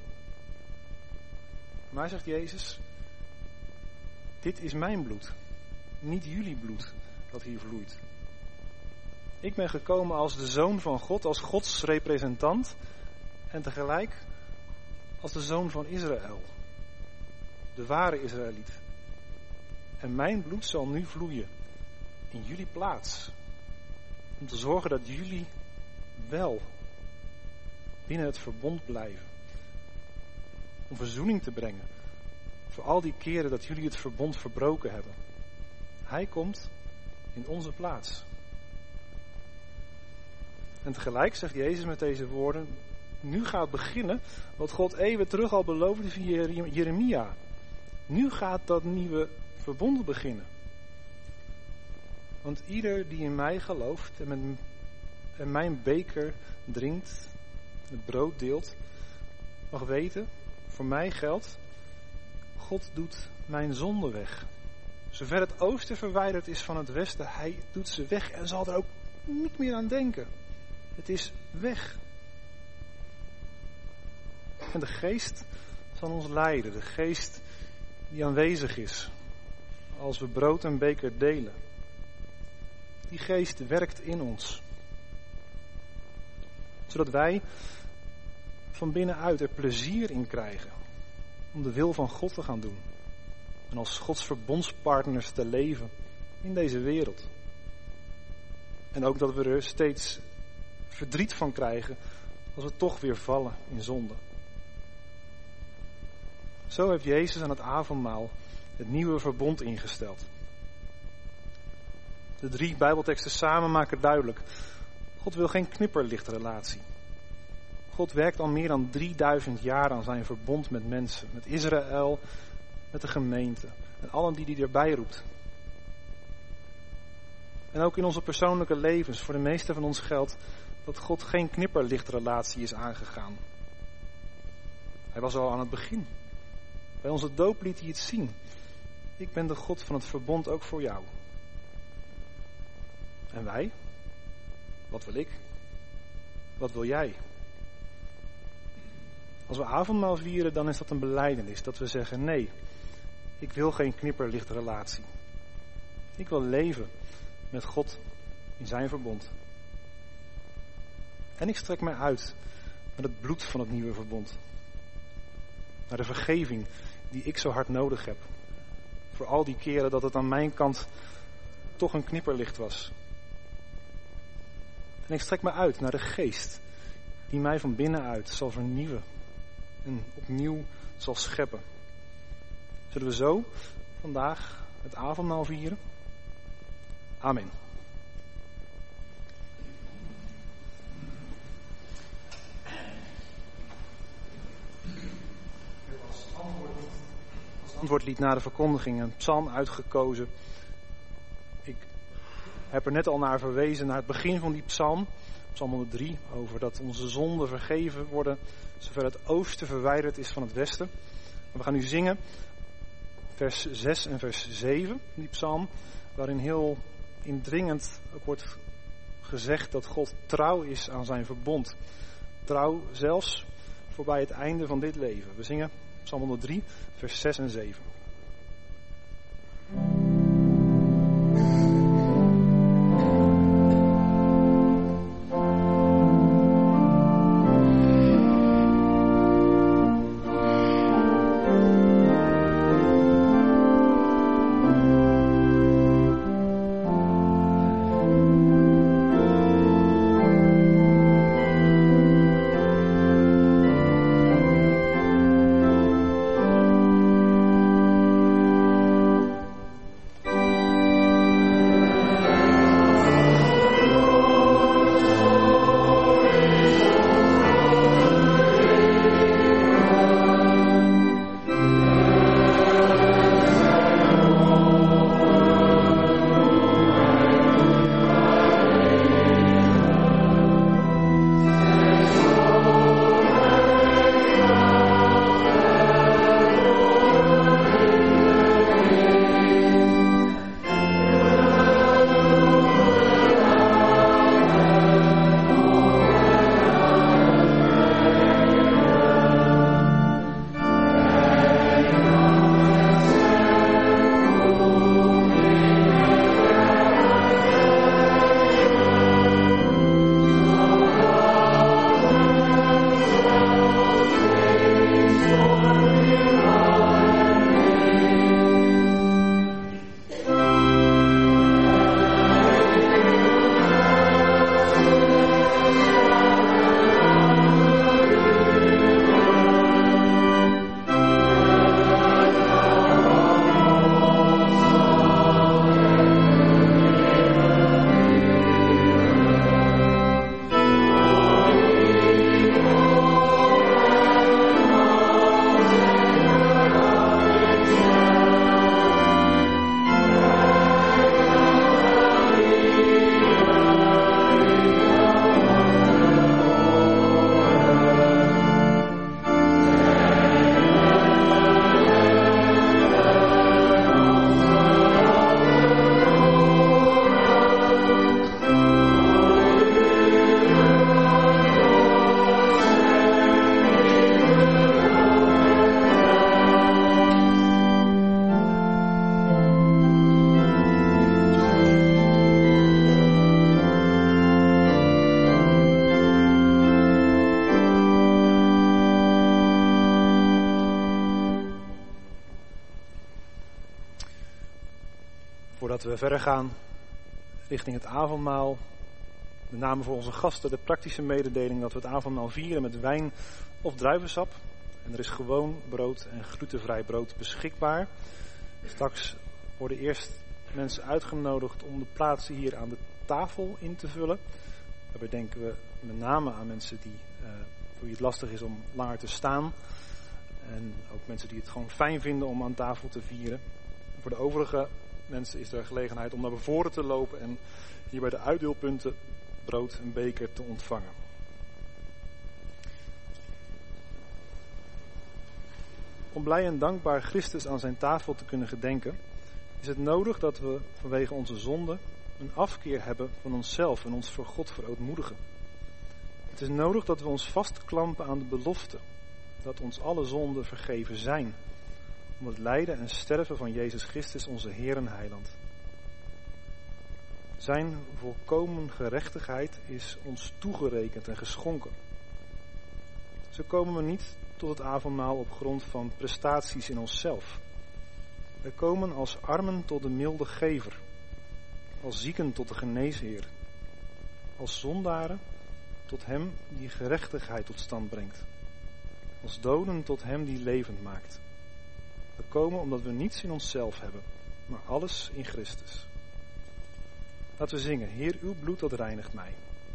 Maar zegt Jezus: dit is mijn bloed, niet jullie bloed dat hier vloeit. Ik ben gekomen als de Zoon van God, als Gods representant en tegelijk als de Zoon van Israël, de ware Israëliet. En mijn bloed zal nu vloeien in jullie plaats, om te zorgen dat jullie wel binnen het verbond blijven. Om verzoening te brengen voor al die keren dat jullie het verbond verbroken hebben. Hij komt in onze plaats. En tegelijk zegt Jezus met deze woorden: nu gaat beginnen wat God eeuwen terug al beloofde via Jeremia. Nu gaat dat nieuwe verbond beginnen. Want ieder die in mij gelooft en, met, en mijn beker drinkt, het brood deelt, mag weten, voor mij geldt: God doet mijn zonde weg. Zover het oosten verwijderd is van het westen, hij doet ze weg en zal er ook niet meer aan denken. Het is weg. En de geest zal ons leiden. De geest die aanwezig is als we brood en beker delen. Die geest werkt in ons. Zodat wij van binnenuit er plezier in krijgen om de wil van God te gaan doen. En als Gods verbondspartners te leven in deze wereld. En ook dat we er steeds verdriet van krijgen als we toch weer vallen in zonde. Zo heeft Jezus aan het avondmaal het nieuwe verbond ingesteld. De drie Bijbelteksten samen maken duidelijk: God wil geen knipperlichtrelatie. God werkt al meer dan drieduizend jaar aan zijn verbond met mensen, met Israël, met de gemeente en allen die hij erbij roept. En ook in onze persoonlijke levens, voor de meeste van ons geldt dat God geen knipperlichtrelatie is aangegaan. Hij was al aan het begin. Bij onze doop liet hij het zien. Ik ben de God van het verbond ook voor jou. En wij? Wat wil ik? Wat wil jij? Als we avondmaal vieren, dan is dat een belijdenis. Dat we zeggen: nee, ik wil geen knipperlichtrelatie. Ik wil leven met God in zijn verbond. En ik strek mij uit naar het bloed van het nieuwe verbond. Naar de vergeving die ik zo hard nodig heb. Voor al die keren dat het aan mijn kant toch een knipperlicht was. En ik strek me uit naar de geest die mij van binnenuit zal vernieuwen en opnieuw zal scheppen. Zullen we zo vandaag het avondmaal vieren? Amen. Als antwoordlied, als antwoordlied na de verkondiging een psalm uitgekozen. Ik heb er net al naar verwezen, naar het begin van die psalm. Psalm honderddrie, over dat onze zonden vergeven worden, zover het oosten verwijderd is van het westen. En we gaan nu zingen vers zes en vers zeven, die psalm, waarin heel indringend ook wordt gezegd dat God trouw is aan zijn verbond. Trouw zelfs voorbij het einde van dit leven. We zingen psalm honderddrie, vers zes en zeven. Voordat we verder gaan richting het avondmaal, met name voor onze gasten de praktische mededeling dat we het avondmaal vieren met wijn of druivensap. En er is gewoon brood en glutenvrij brood beschikbaar. Straks worden eerst mensen uitgenodigd om de plaatsen hier aan de tafel in te vullen. Daarbij denken we met name aan mensen die, uh, voor wie het lastig is om langer te staan. En ook mensen die het gewoon fijn vinden om aan tafel te vieren. En voor de overige mensen is er gelegenheid om naar voren te lopen en hier bij de uitdeelpunten brood en beker te ontvangen. Om blij en dankbaar Christus aan zijn tafel te kunnen gedenken, is het nodig dat we vanwege onze zonde een afkeer hebben van onszelf en ons voor God verootmoedigen. Het is nodig dat we ons vastklampen aan de belofte dat ons alle zonden vergeven zijn, om het lijden en sterven van Jezus Christus, onze Heer en Heiland. Zijn volkomen gerechtigheid is ons toegerekend en geschonken. Zo komen we niet tot het avondmaal op grond van prestaties in onszelf. We komen als armen tot de milde gever, als zieken tot de geneesheer. als zondaren tot hem die gerechtigheid tot stand brengt. Als doden tot hem die levend maakt. We komen omdat we niets in onszelf hebben, maar alles in Christus. Laten we zingen, Heer, uw bloed dat reinigt mij.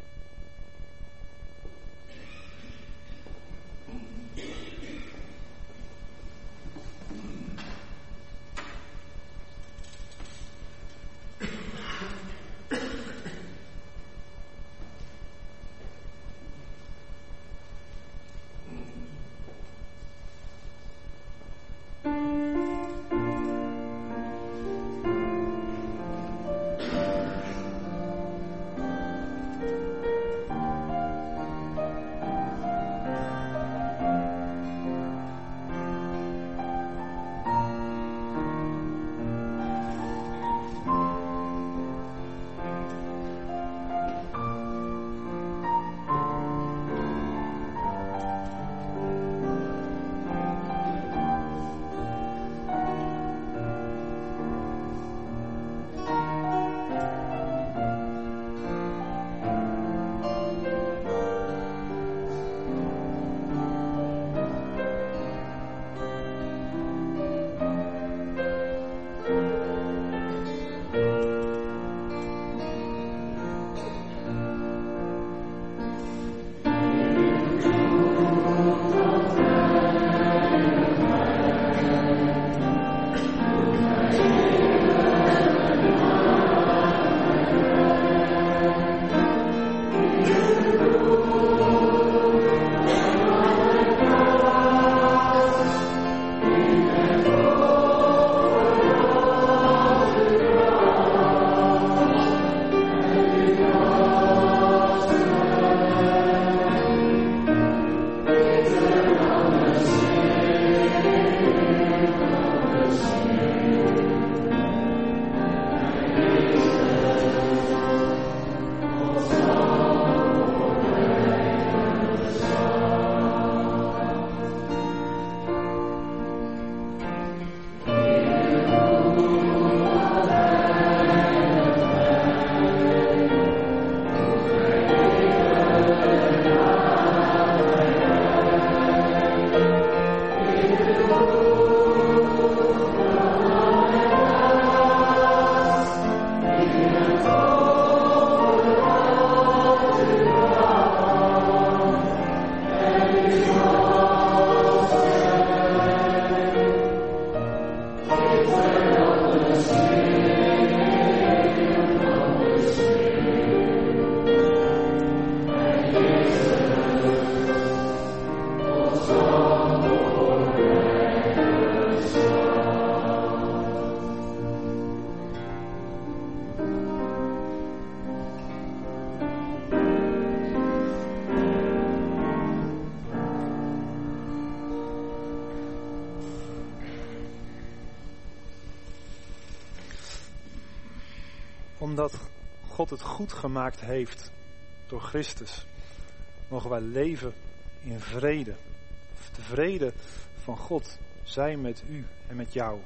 Omdat God het goed gemaakt heeft door Christus, mogen wij leven in vrede. De vrede van God zij met u en met jou.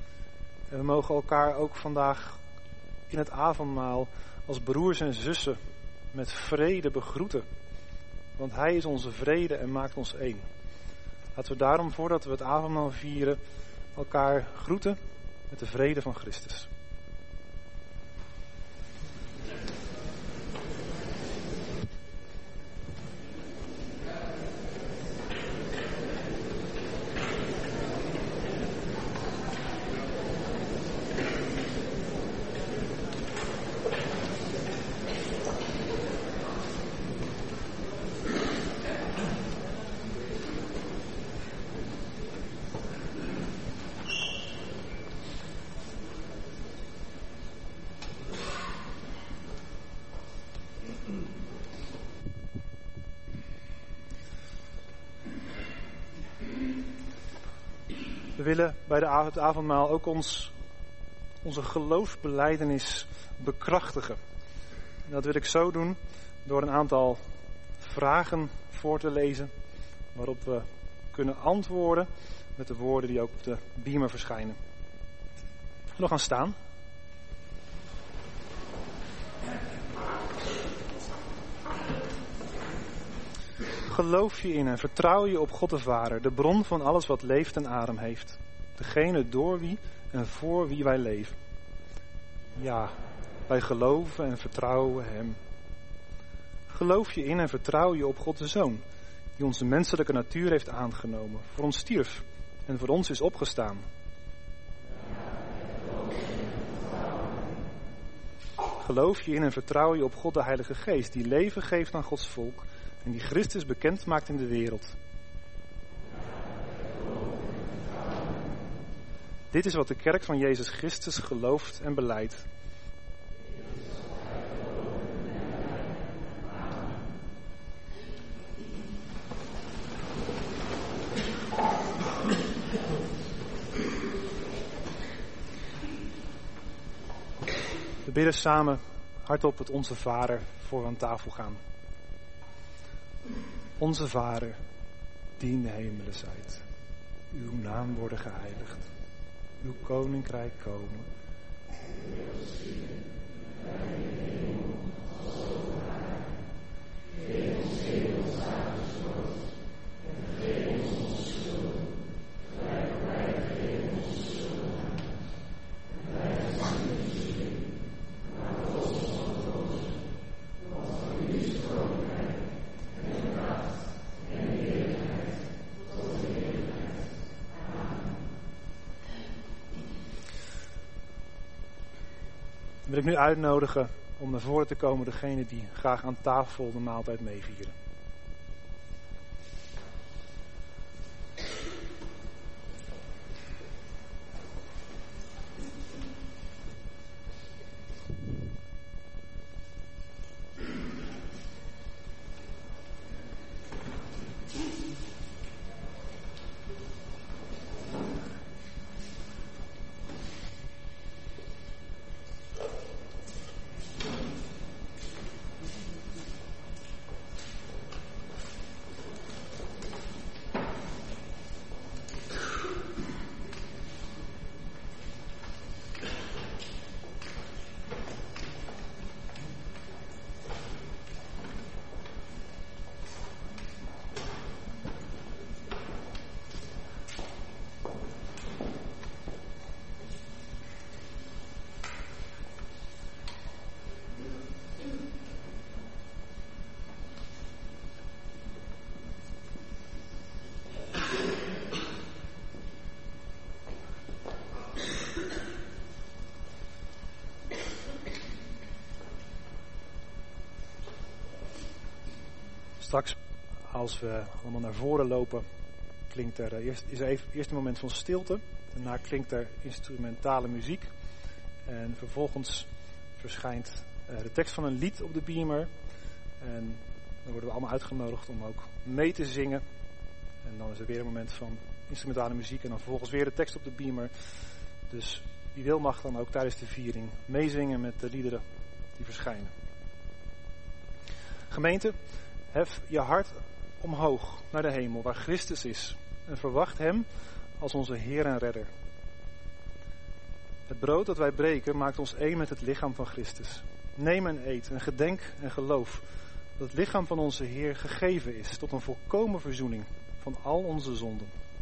En we mogen elkaar ook vandaag in het avondmaal als broers en zussen met vrede begroeten. Want Hij is onze vrede en maakt ons één. Laten we daarom, voordat we het avondmaal vieren, elkaar groeten met de vrede van Christus. We willen bij de, het avondmaal ook ons, onze geloofsbelijdenis bekrachtigen. En dat wil ik zo doen door een aantal vragen voor te lezen, waarop we kunnen antwoorden met de woorden die ook op de beamer verschijnen. We gaan staan. geloof je in en vertrouw je op God de Vader, de bron van alles wat leeft en adem heeft. Degene door wie en voor wie wij leven. Ja, wij geloven en vertrouwen Hem. Geloof je in en vertrouw je op God de Zoon, die onze menselijke natuur heeft aangenomen, voor ons stierf en voor ons is opgestaan. Geloof je in en vertrouw je op God de Heilige Geest, die leven geeft aan Gods volk en die Christus bekend maakt in de wereld. Dit is wat de kerk van Jezus Christus gelooft en belijdt. We bidden samen hardop het Onze Vader voor we aan tafel gaan. Onze Vader, die in de hemelen zijt. Uw naam worden geheiligd. Uw koninkrijk komen. Wil ik nu uitnodigen om naar voren te komen degene die graag aan tafel de maaltijd meevieren. Straks, als we allemaal naar voren lopen, klinkt er, eerst, is er even, eerst een moment van stilte. Daarna klinkt er instrumentale muziek. En vervolgens verschijnt uh, de tekst van een lied op de beamer. En dan worden we allemaal uitgenodigd om ook mee te zingen. En dan is er weer een moment van instrumentale muziek. En dan vervolgens weer de tekst op de beamer. Dus wie wil mag dan ook tijdens de viering meezingen met de liederen die verschijnen. Gemeente, hef je hart omhoog naar de hemel waar Christus is. En verwacht Hem als onze Heer en Redder. Het brood dat wij breken maakt ons één met het lichaam van Christus. Neem en eet en gedenk en geloof dat het lichaam van onze Heer gegeven is tot een volkomen verzoening van al onze zonden.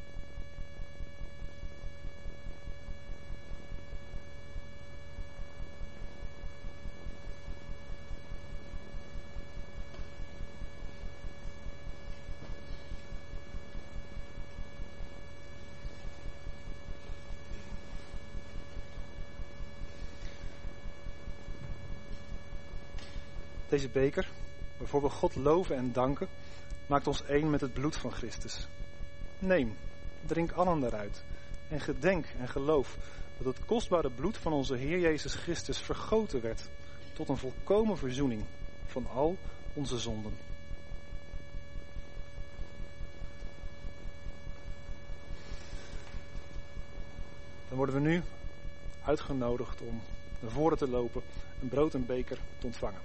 Deze beker, waarvoor we God loven en danken, maakt ons één met het bloed van Christus. Neem, drink allen daaruit en gedenk en geloof dat het kostbare bloed van onze Heer Jezus Christus vergoten werd tot een volkomen verzoening van al onze zonden. Dan worden we nu uitgenodigd om naar voren te lopen, een brood en beker te ontvangen.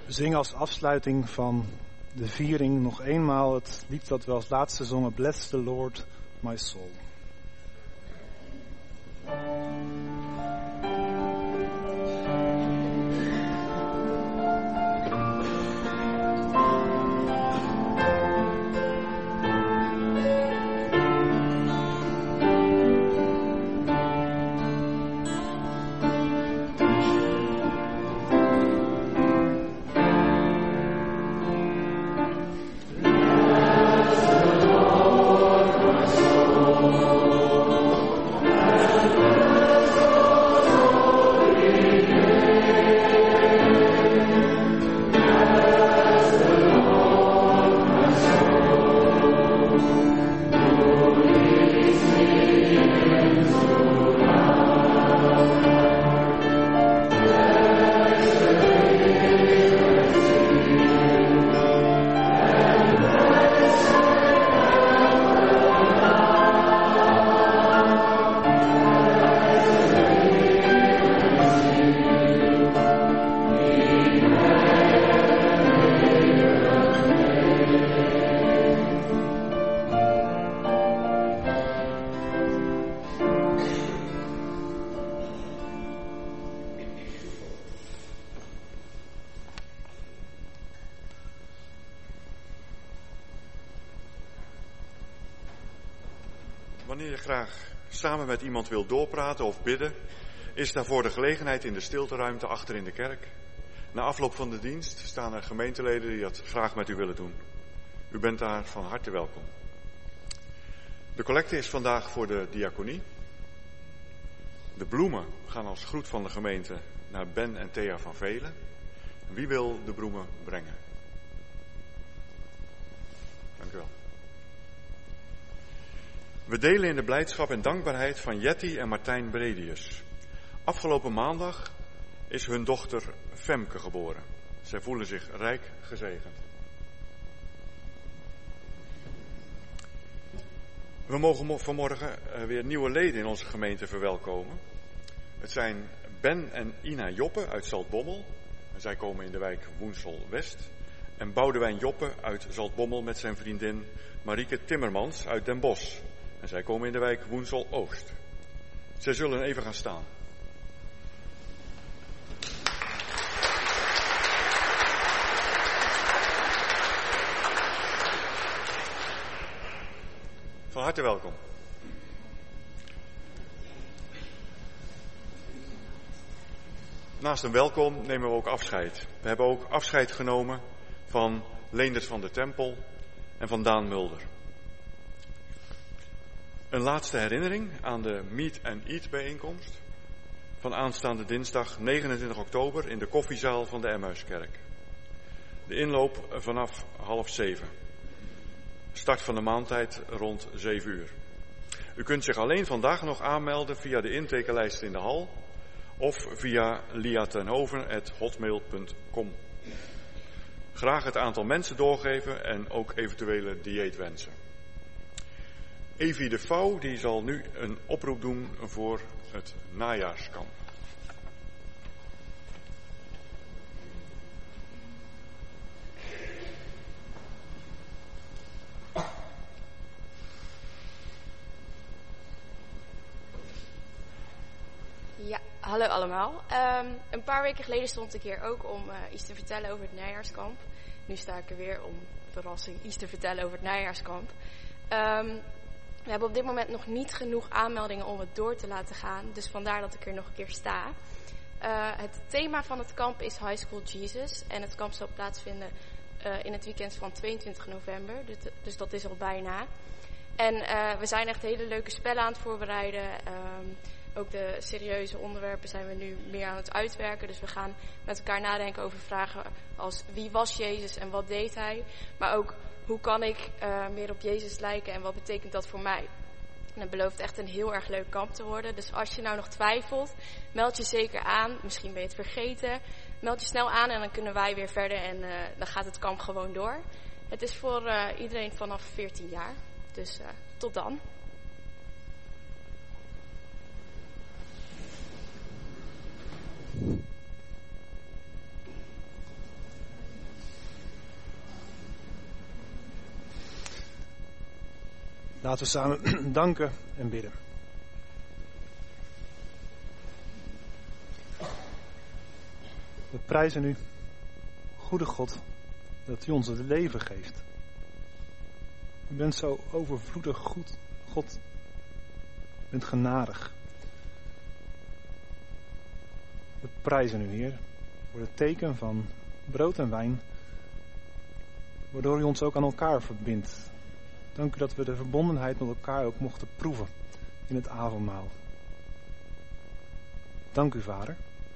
zingen als afsluiting van de viering nog eenmaal het lied dat we als laatste zongen, Bless the Lord, my soul. Wanneer je graag samen met iemand wilt doorpraten of bidden, is daarvoor de gelegenheid in de stilteruimte achter in de kerk. Na afloop van de dienst staan er gemeenteleden die dat graag met u willen doen. U bent daar van harte welkom. De collecte is vandaag voor de diaconie. De bloemen gaan als groet van de gemeente naar Ben en Thea van Velen. Wie wil de bloemen brengen? Dank u wel. We delen in de blijdschap en dankbaarheid van Jetty en Martijn Bredius. Afgelopen maandag is hun dochter Femke geboren. Zij voelen zich rijk gezegend. We mogen vanmorgen weer nieuwe leden in onze gemeente verwelkomen. Het zijn Ben en Ina Joppe uit Zaltbommel. En zij komen in de wijk Woensel-West. En Boudewijn Joppe uit Zaltbommel met zijn vriendin Marieke Timmermans uit Den Bosch. En zij komen in de wijk Woensel-Oost. Zij zullen even gaan staan. Van harte welkom. Naast een welkom nemen we ook afscheid. We hebben ook afscheid genomen van Leendert van de Tempel en van Daan Mulder. Een laatste herinnering aan de Meet and Eat bijeenkomst van aanstaande dinsdag negenentwintig oktober in de koffiezaal van de Emmauskerk. De inloop vanaf half zeven. Start van de maaltijd rond zeven uur. U kunt zich alleen vandaag nog aanmelden via de intekenlijst in de hal of via liatenhoven at hotmail punt com. Graag het aantal mensen doorgeven en ook eventuele dieetwensen. Evie de Vouw die zal nu een oproep doen voor het najaarskamp. Ja, hallo allemaal. Um, een paar weken geleden stond ik hier ook om uh, iets te vertellen over het najaarskamp. Nu sta ik er weer om, verrassing, iets te vertellen over het najaarskamp. Um, we hebben op dit moment nog niet genoeg aanmeldingen om het door te laten gaan. Dus vandaar dat ik er nog een keer sta. Uh, het thema van het kamp is High School Jesus. En het kamp zal plaatsvinden uh, in het weekend van tweeëntwintig november. Dus, dus dat is al bijna. En uh, we zijn echt hele leuke spellen aan het voorbereiden. Um, Ook de serieuze onderwerpen zijn we nu meer aan het uitwerken. Dus we gaan met elkaar nadenken over vragen als wie was Jezus en wat deed hij. Maar ook hoe kan ik uh, meer op Jezus lijken en wat betekent dat voor mij. En het belooft echt een heel erg leuk kamp te worden. Dus als je nou nog twijfelt, meld je zeker aan. Misschien ben je het vergeten. Meld je snel aan en dan kunnen wij weer verder en uh, dan gaat het kamp gewoon door. Het is voor uh, iedereen vanaf veertien jaar. Dus uh, tot dan. Laten we samen danken en bidden. We prijzen u, goede God, dat u ons het leven geeft. U bent zo overvloedig goed, God. U bent genadig. We prijzen u, Heer, voor het teken van brood en wijn, waardoor u ons ook aan elkaar verbindt. Dank u dat we de verbondenheid met elkaar ook mochten proeven in het avondmaal. Dank u, Vader.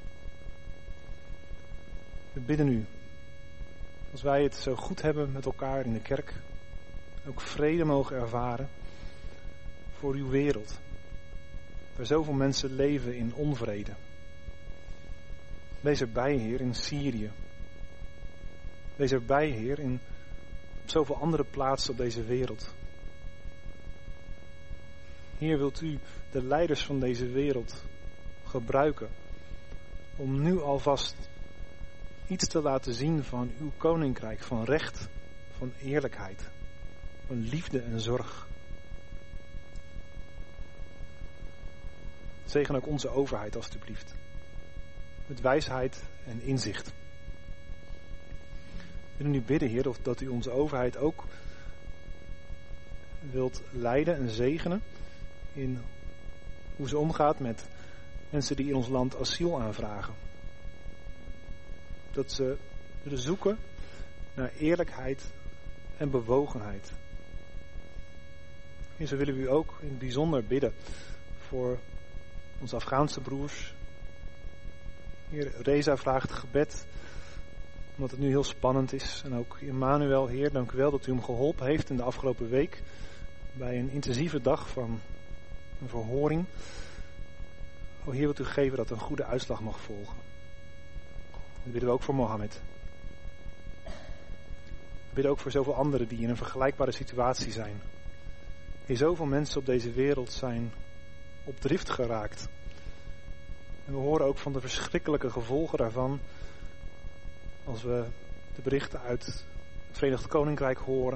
We bidden u, als wij het zo goed hebben met elkaar in de kerk, ook vrede mogen ervaren voor uw wereld, waar zoveel mensen leven in onvrede. Wees erbij, Heer, in Syrië. Wees erbij, Heer, in op zoveel andere plaatsen op deze wereld. Heer, wilt u de leiders van deze wereld gebruiken om nu alvast iets te laten zien van uw koninkrijk, van recht, van eerlijkheid, van liefde en zorg. Zegen ook onze overheid alstublieft, met wijsheid en inzicht. We willen u bidden, Heer, of dat u onze overheid ook wilt leiden en zegenen in hoe ze omgaat met mensen die in ons land asiel aanvragen. Dat ze willen zoeken naar eerlijkheid en bewogenheid. En zo willen we u ook in het bijzonder bidden voor onze Afghaanse broers. Heer, Reza vraagt gebed, omdat het nu heel spannend is. En ook Emmanuel, Heer, dank u wel dat u hem geholpen heeft in de afgelopen week bij een intensieve dag van een verhoring. O Heer, wilt u geven dat een goede uitslag mag volgen. Dat bidden we ook voor Mohammed. We bidden ook voor zoveel anderen die in een vergelijkbare situatie zijn. Heer, zoveel mensen op deze wereld zijn op drift geraakt. En we horen ook van de verschrikkelijke gevolgen daarvan als we de berichten uit het Verenigd Koninkrijk horen.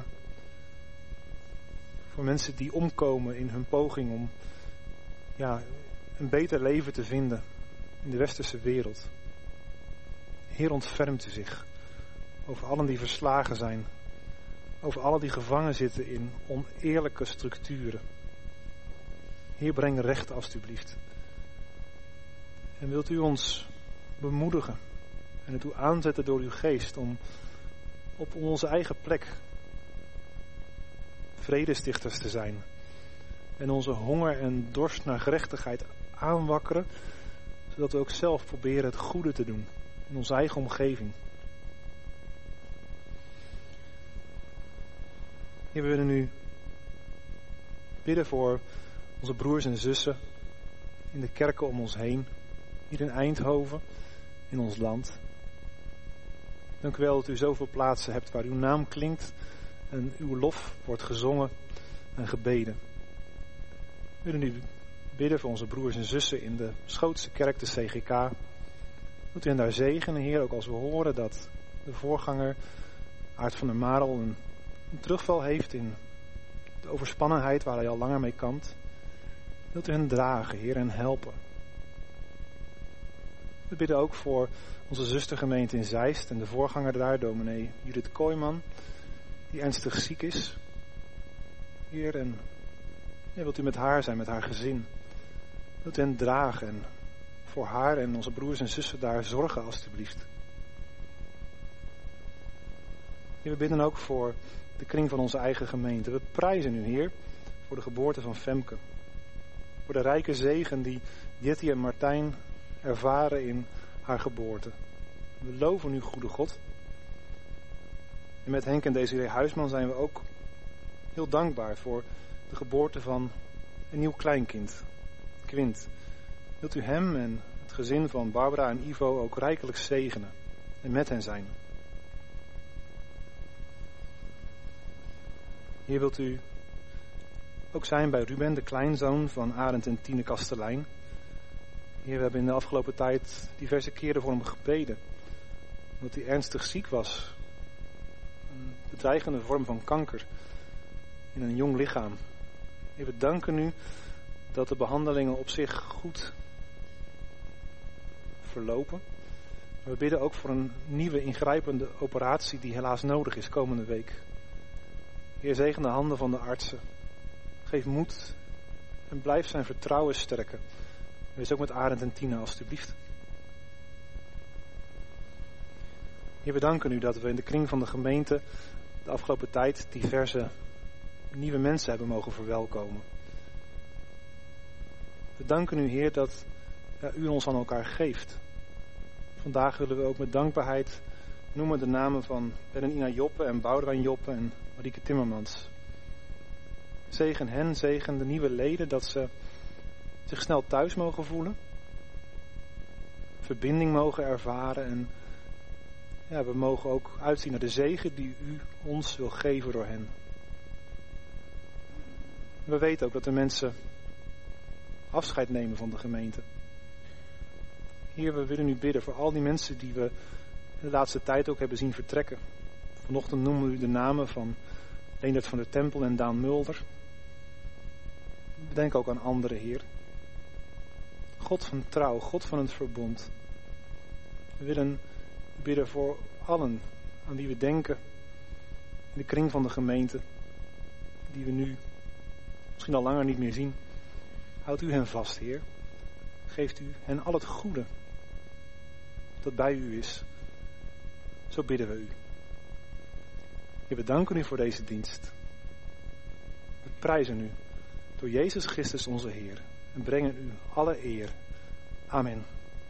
Voor mensen die omkomen in hun poging om ja, een beter leven te vinden in de westerse wereld. Heer, ontfermt u zich over allen die verslagen zijn. Over allen die gevangen zitten in oneerlijke structuren. Heer, breng recht alstublieft. En wilt u ons bemoedigen en het u aanzetten door uw geest om op onze eigen plek vredestichters te zijn. En onze honger en dorst naar gerechtigheid aanwakkeren, zodat we ook zelf proberen het goede te doen in onze eigen omgeving. Heer, we willen nu bidden voor onze broers en zussen in de kerken om ons heen, hier in Eindhoven, in ons land. Dank u wel dat u zoveel plaatsen hebt waar uw naam klinkt en uw lof wordt gezongen en gebeden. We willen nu bidden voor onze broers en zussen in de Schootse kerk, de C G K. Wilt u hen daar zegenen, Heer, ook als we horen dat de voorganger, Aart van der Marel, een, een terugval heeft in de overspannenheid waar hij al langer mee kampt. Wilt u hen dragen, Heer, en helpen. We bidden ook voor onze zustergemeente in Zeist en de voorganger daar, dominee Judith Kooijman, die ernstig ziek is. Heer, en ja, wilt u met haar zijn, met haar gezin. Wilt u hen dragen en voor haar en onze broers en zussen daar zorgen alstublieft. Heer, we bidden ook voor de kring van onze eigen gemeente. We prijzen u, Heer, voor de geboorte van Femke. Voor de rijke zegen die Jetty en Martijn ervaren in haar geboorte. We loven u, goede God. En met Henk en Desiree Huisman zijn we ook heel dankbaar voor de geboorte van een nieuw kleinkind, Quint. Wilt u hem en het gezin van Barbara en Ivo ook rijkelijk zegenen en met hen zijn. Hier wilt u ook zijn bij Ruben, de kleinzoon van Arend en Tine Kastelein. Heer, we hebben in de afgelopen tijd diverse keren voor hem gebeden. Omdat hij ernstig ziek was. Een bedreigende vorm van kanker in een jong lichaam. Heer, we danken u dat de behandelingen op zich goed verlopen. We bidden ook voor een nieuwe ingrijpende operatie die helaas nodig is komende week. Heer, zegen de handen van de artsen. Geef moed en blijf zijn vertrouwen sterken. Wees ook met Arend en Tina alstublieft. Heer, we danken u dat we in de kring van de gemeente de afgelopen tijd diverse nieuwe mensen hebben mogen verwelkomen. We danken u, Heer, dat ja, u ons aan elkaar geeft. Vandaag willen we ook met dankbaarheid noemen de namen van Ben en Ina Joppe en Boudewijn Joppe en Marieke Timmermans. Zegen hen, zegen de nieuwe leden, dat ze zich snel thuis mogen voelen. Verbinding mogen ervaren en ja, we mogen ook uitzien naar de zegen die u ons wil geven door hen. We weten ook dat de mensen afscheid nemen van de gemeente. Heer, we willen u bidden voor al die mensen die we in de laatste tijd ook hebben zien vertrekken. Vanochtend noemen we u de namen van Leendert van der Tempel en Daan Mulder. We denken ook aan anderen, Heer. God van trouw, God van het verbond. We willen bidden voor allen aan wie we denken in de kring van de gemeente, die we nu misschien al langer niet meer zien. Houd u hen vast, Heer. Geeft u hen al het goede dat bij u is. Zo bidden we u. Heer, we danken u voor deze dienst. We prijzen u door Jezus Christus onze Heer en brengen u alle eer. Amen.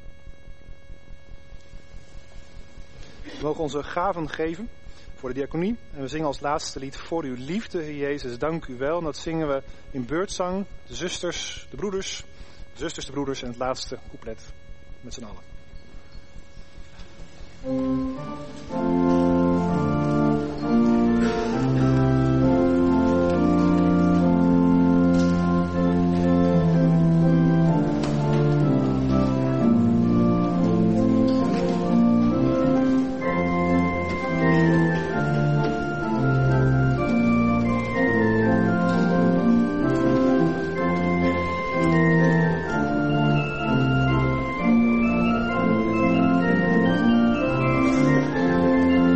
We mogen onze gaven geven voor de diaconie. En we zingen als laatste lied Voor uw liefde, Heer Jezus, dank u wel. En dat zingen we in beurtzang. De zusters, de broeders, de zusters, de broeders en het laatste couplet met z'n allen. Thank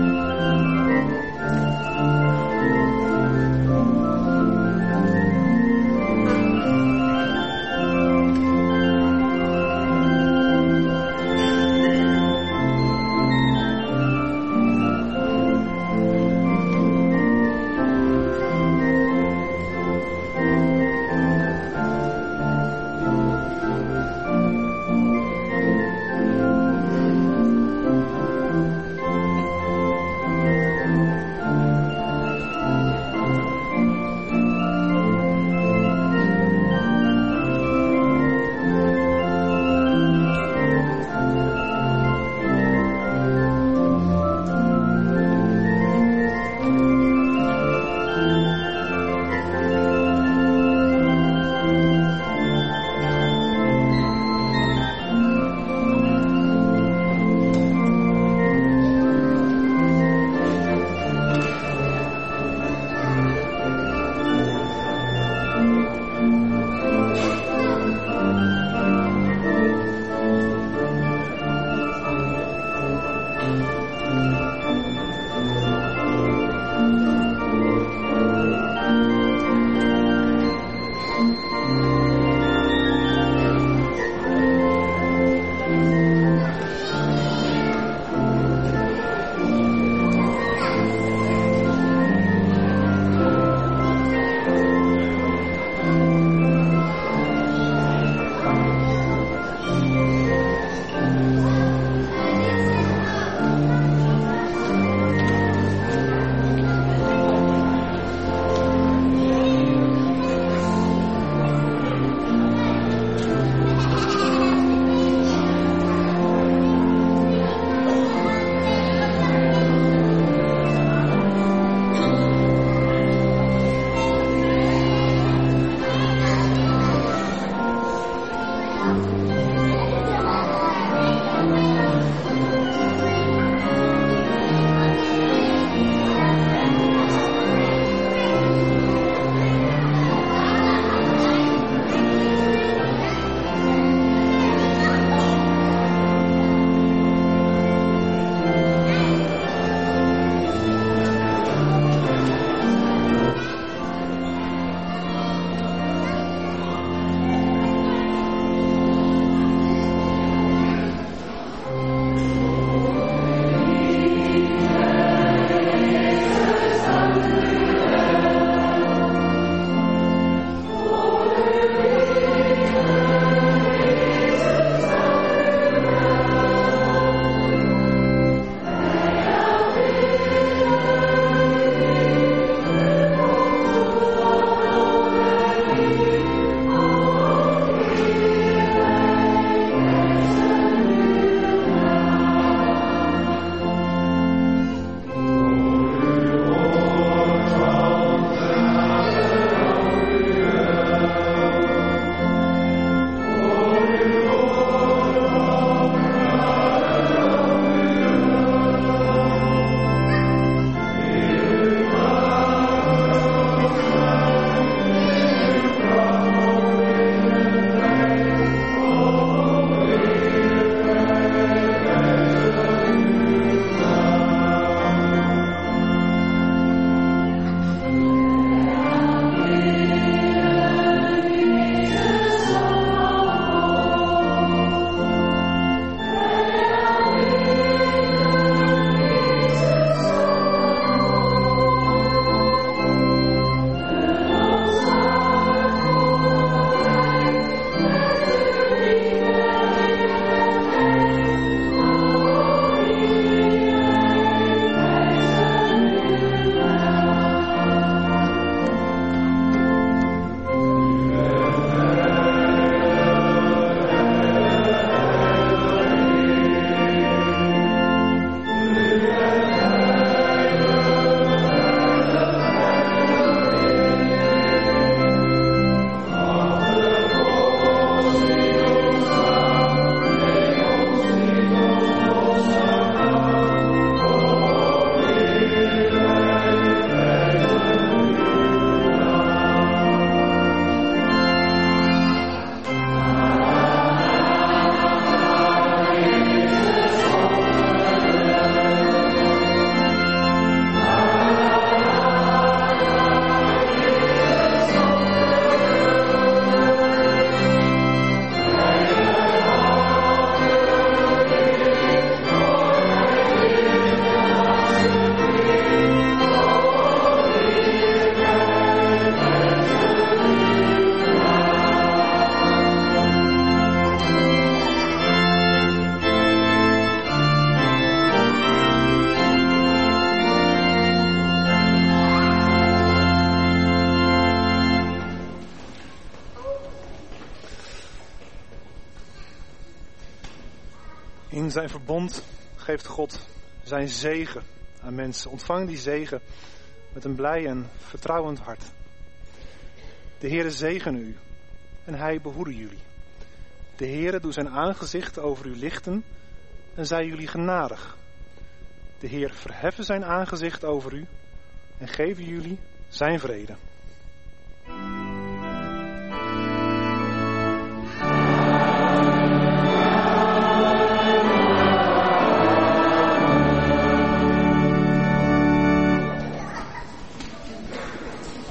In zijn verbond geeft God zijn zegen aan mensen. Ontvang die zegen met een blij en vertrouwend hart. De Heere zegene u en hij behoede jullie. De Heere doet zijn aangezicht over u lichten en zij jullie genadig. De Heer verheffen zijn aangezicht over u en geven jullie zijn vrede.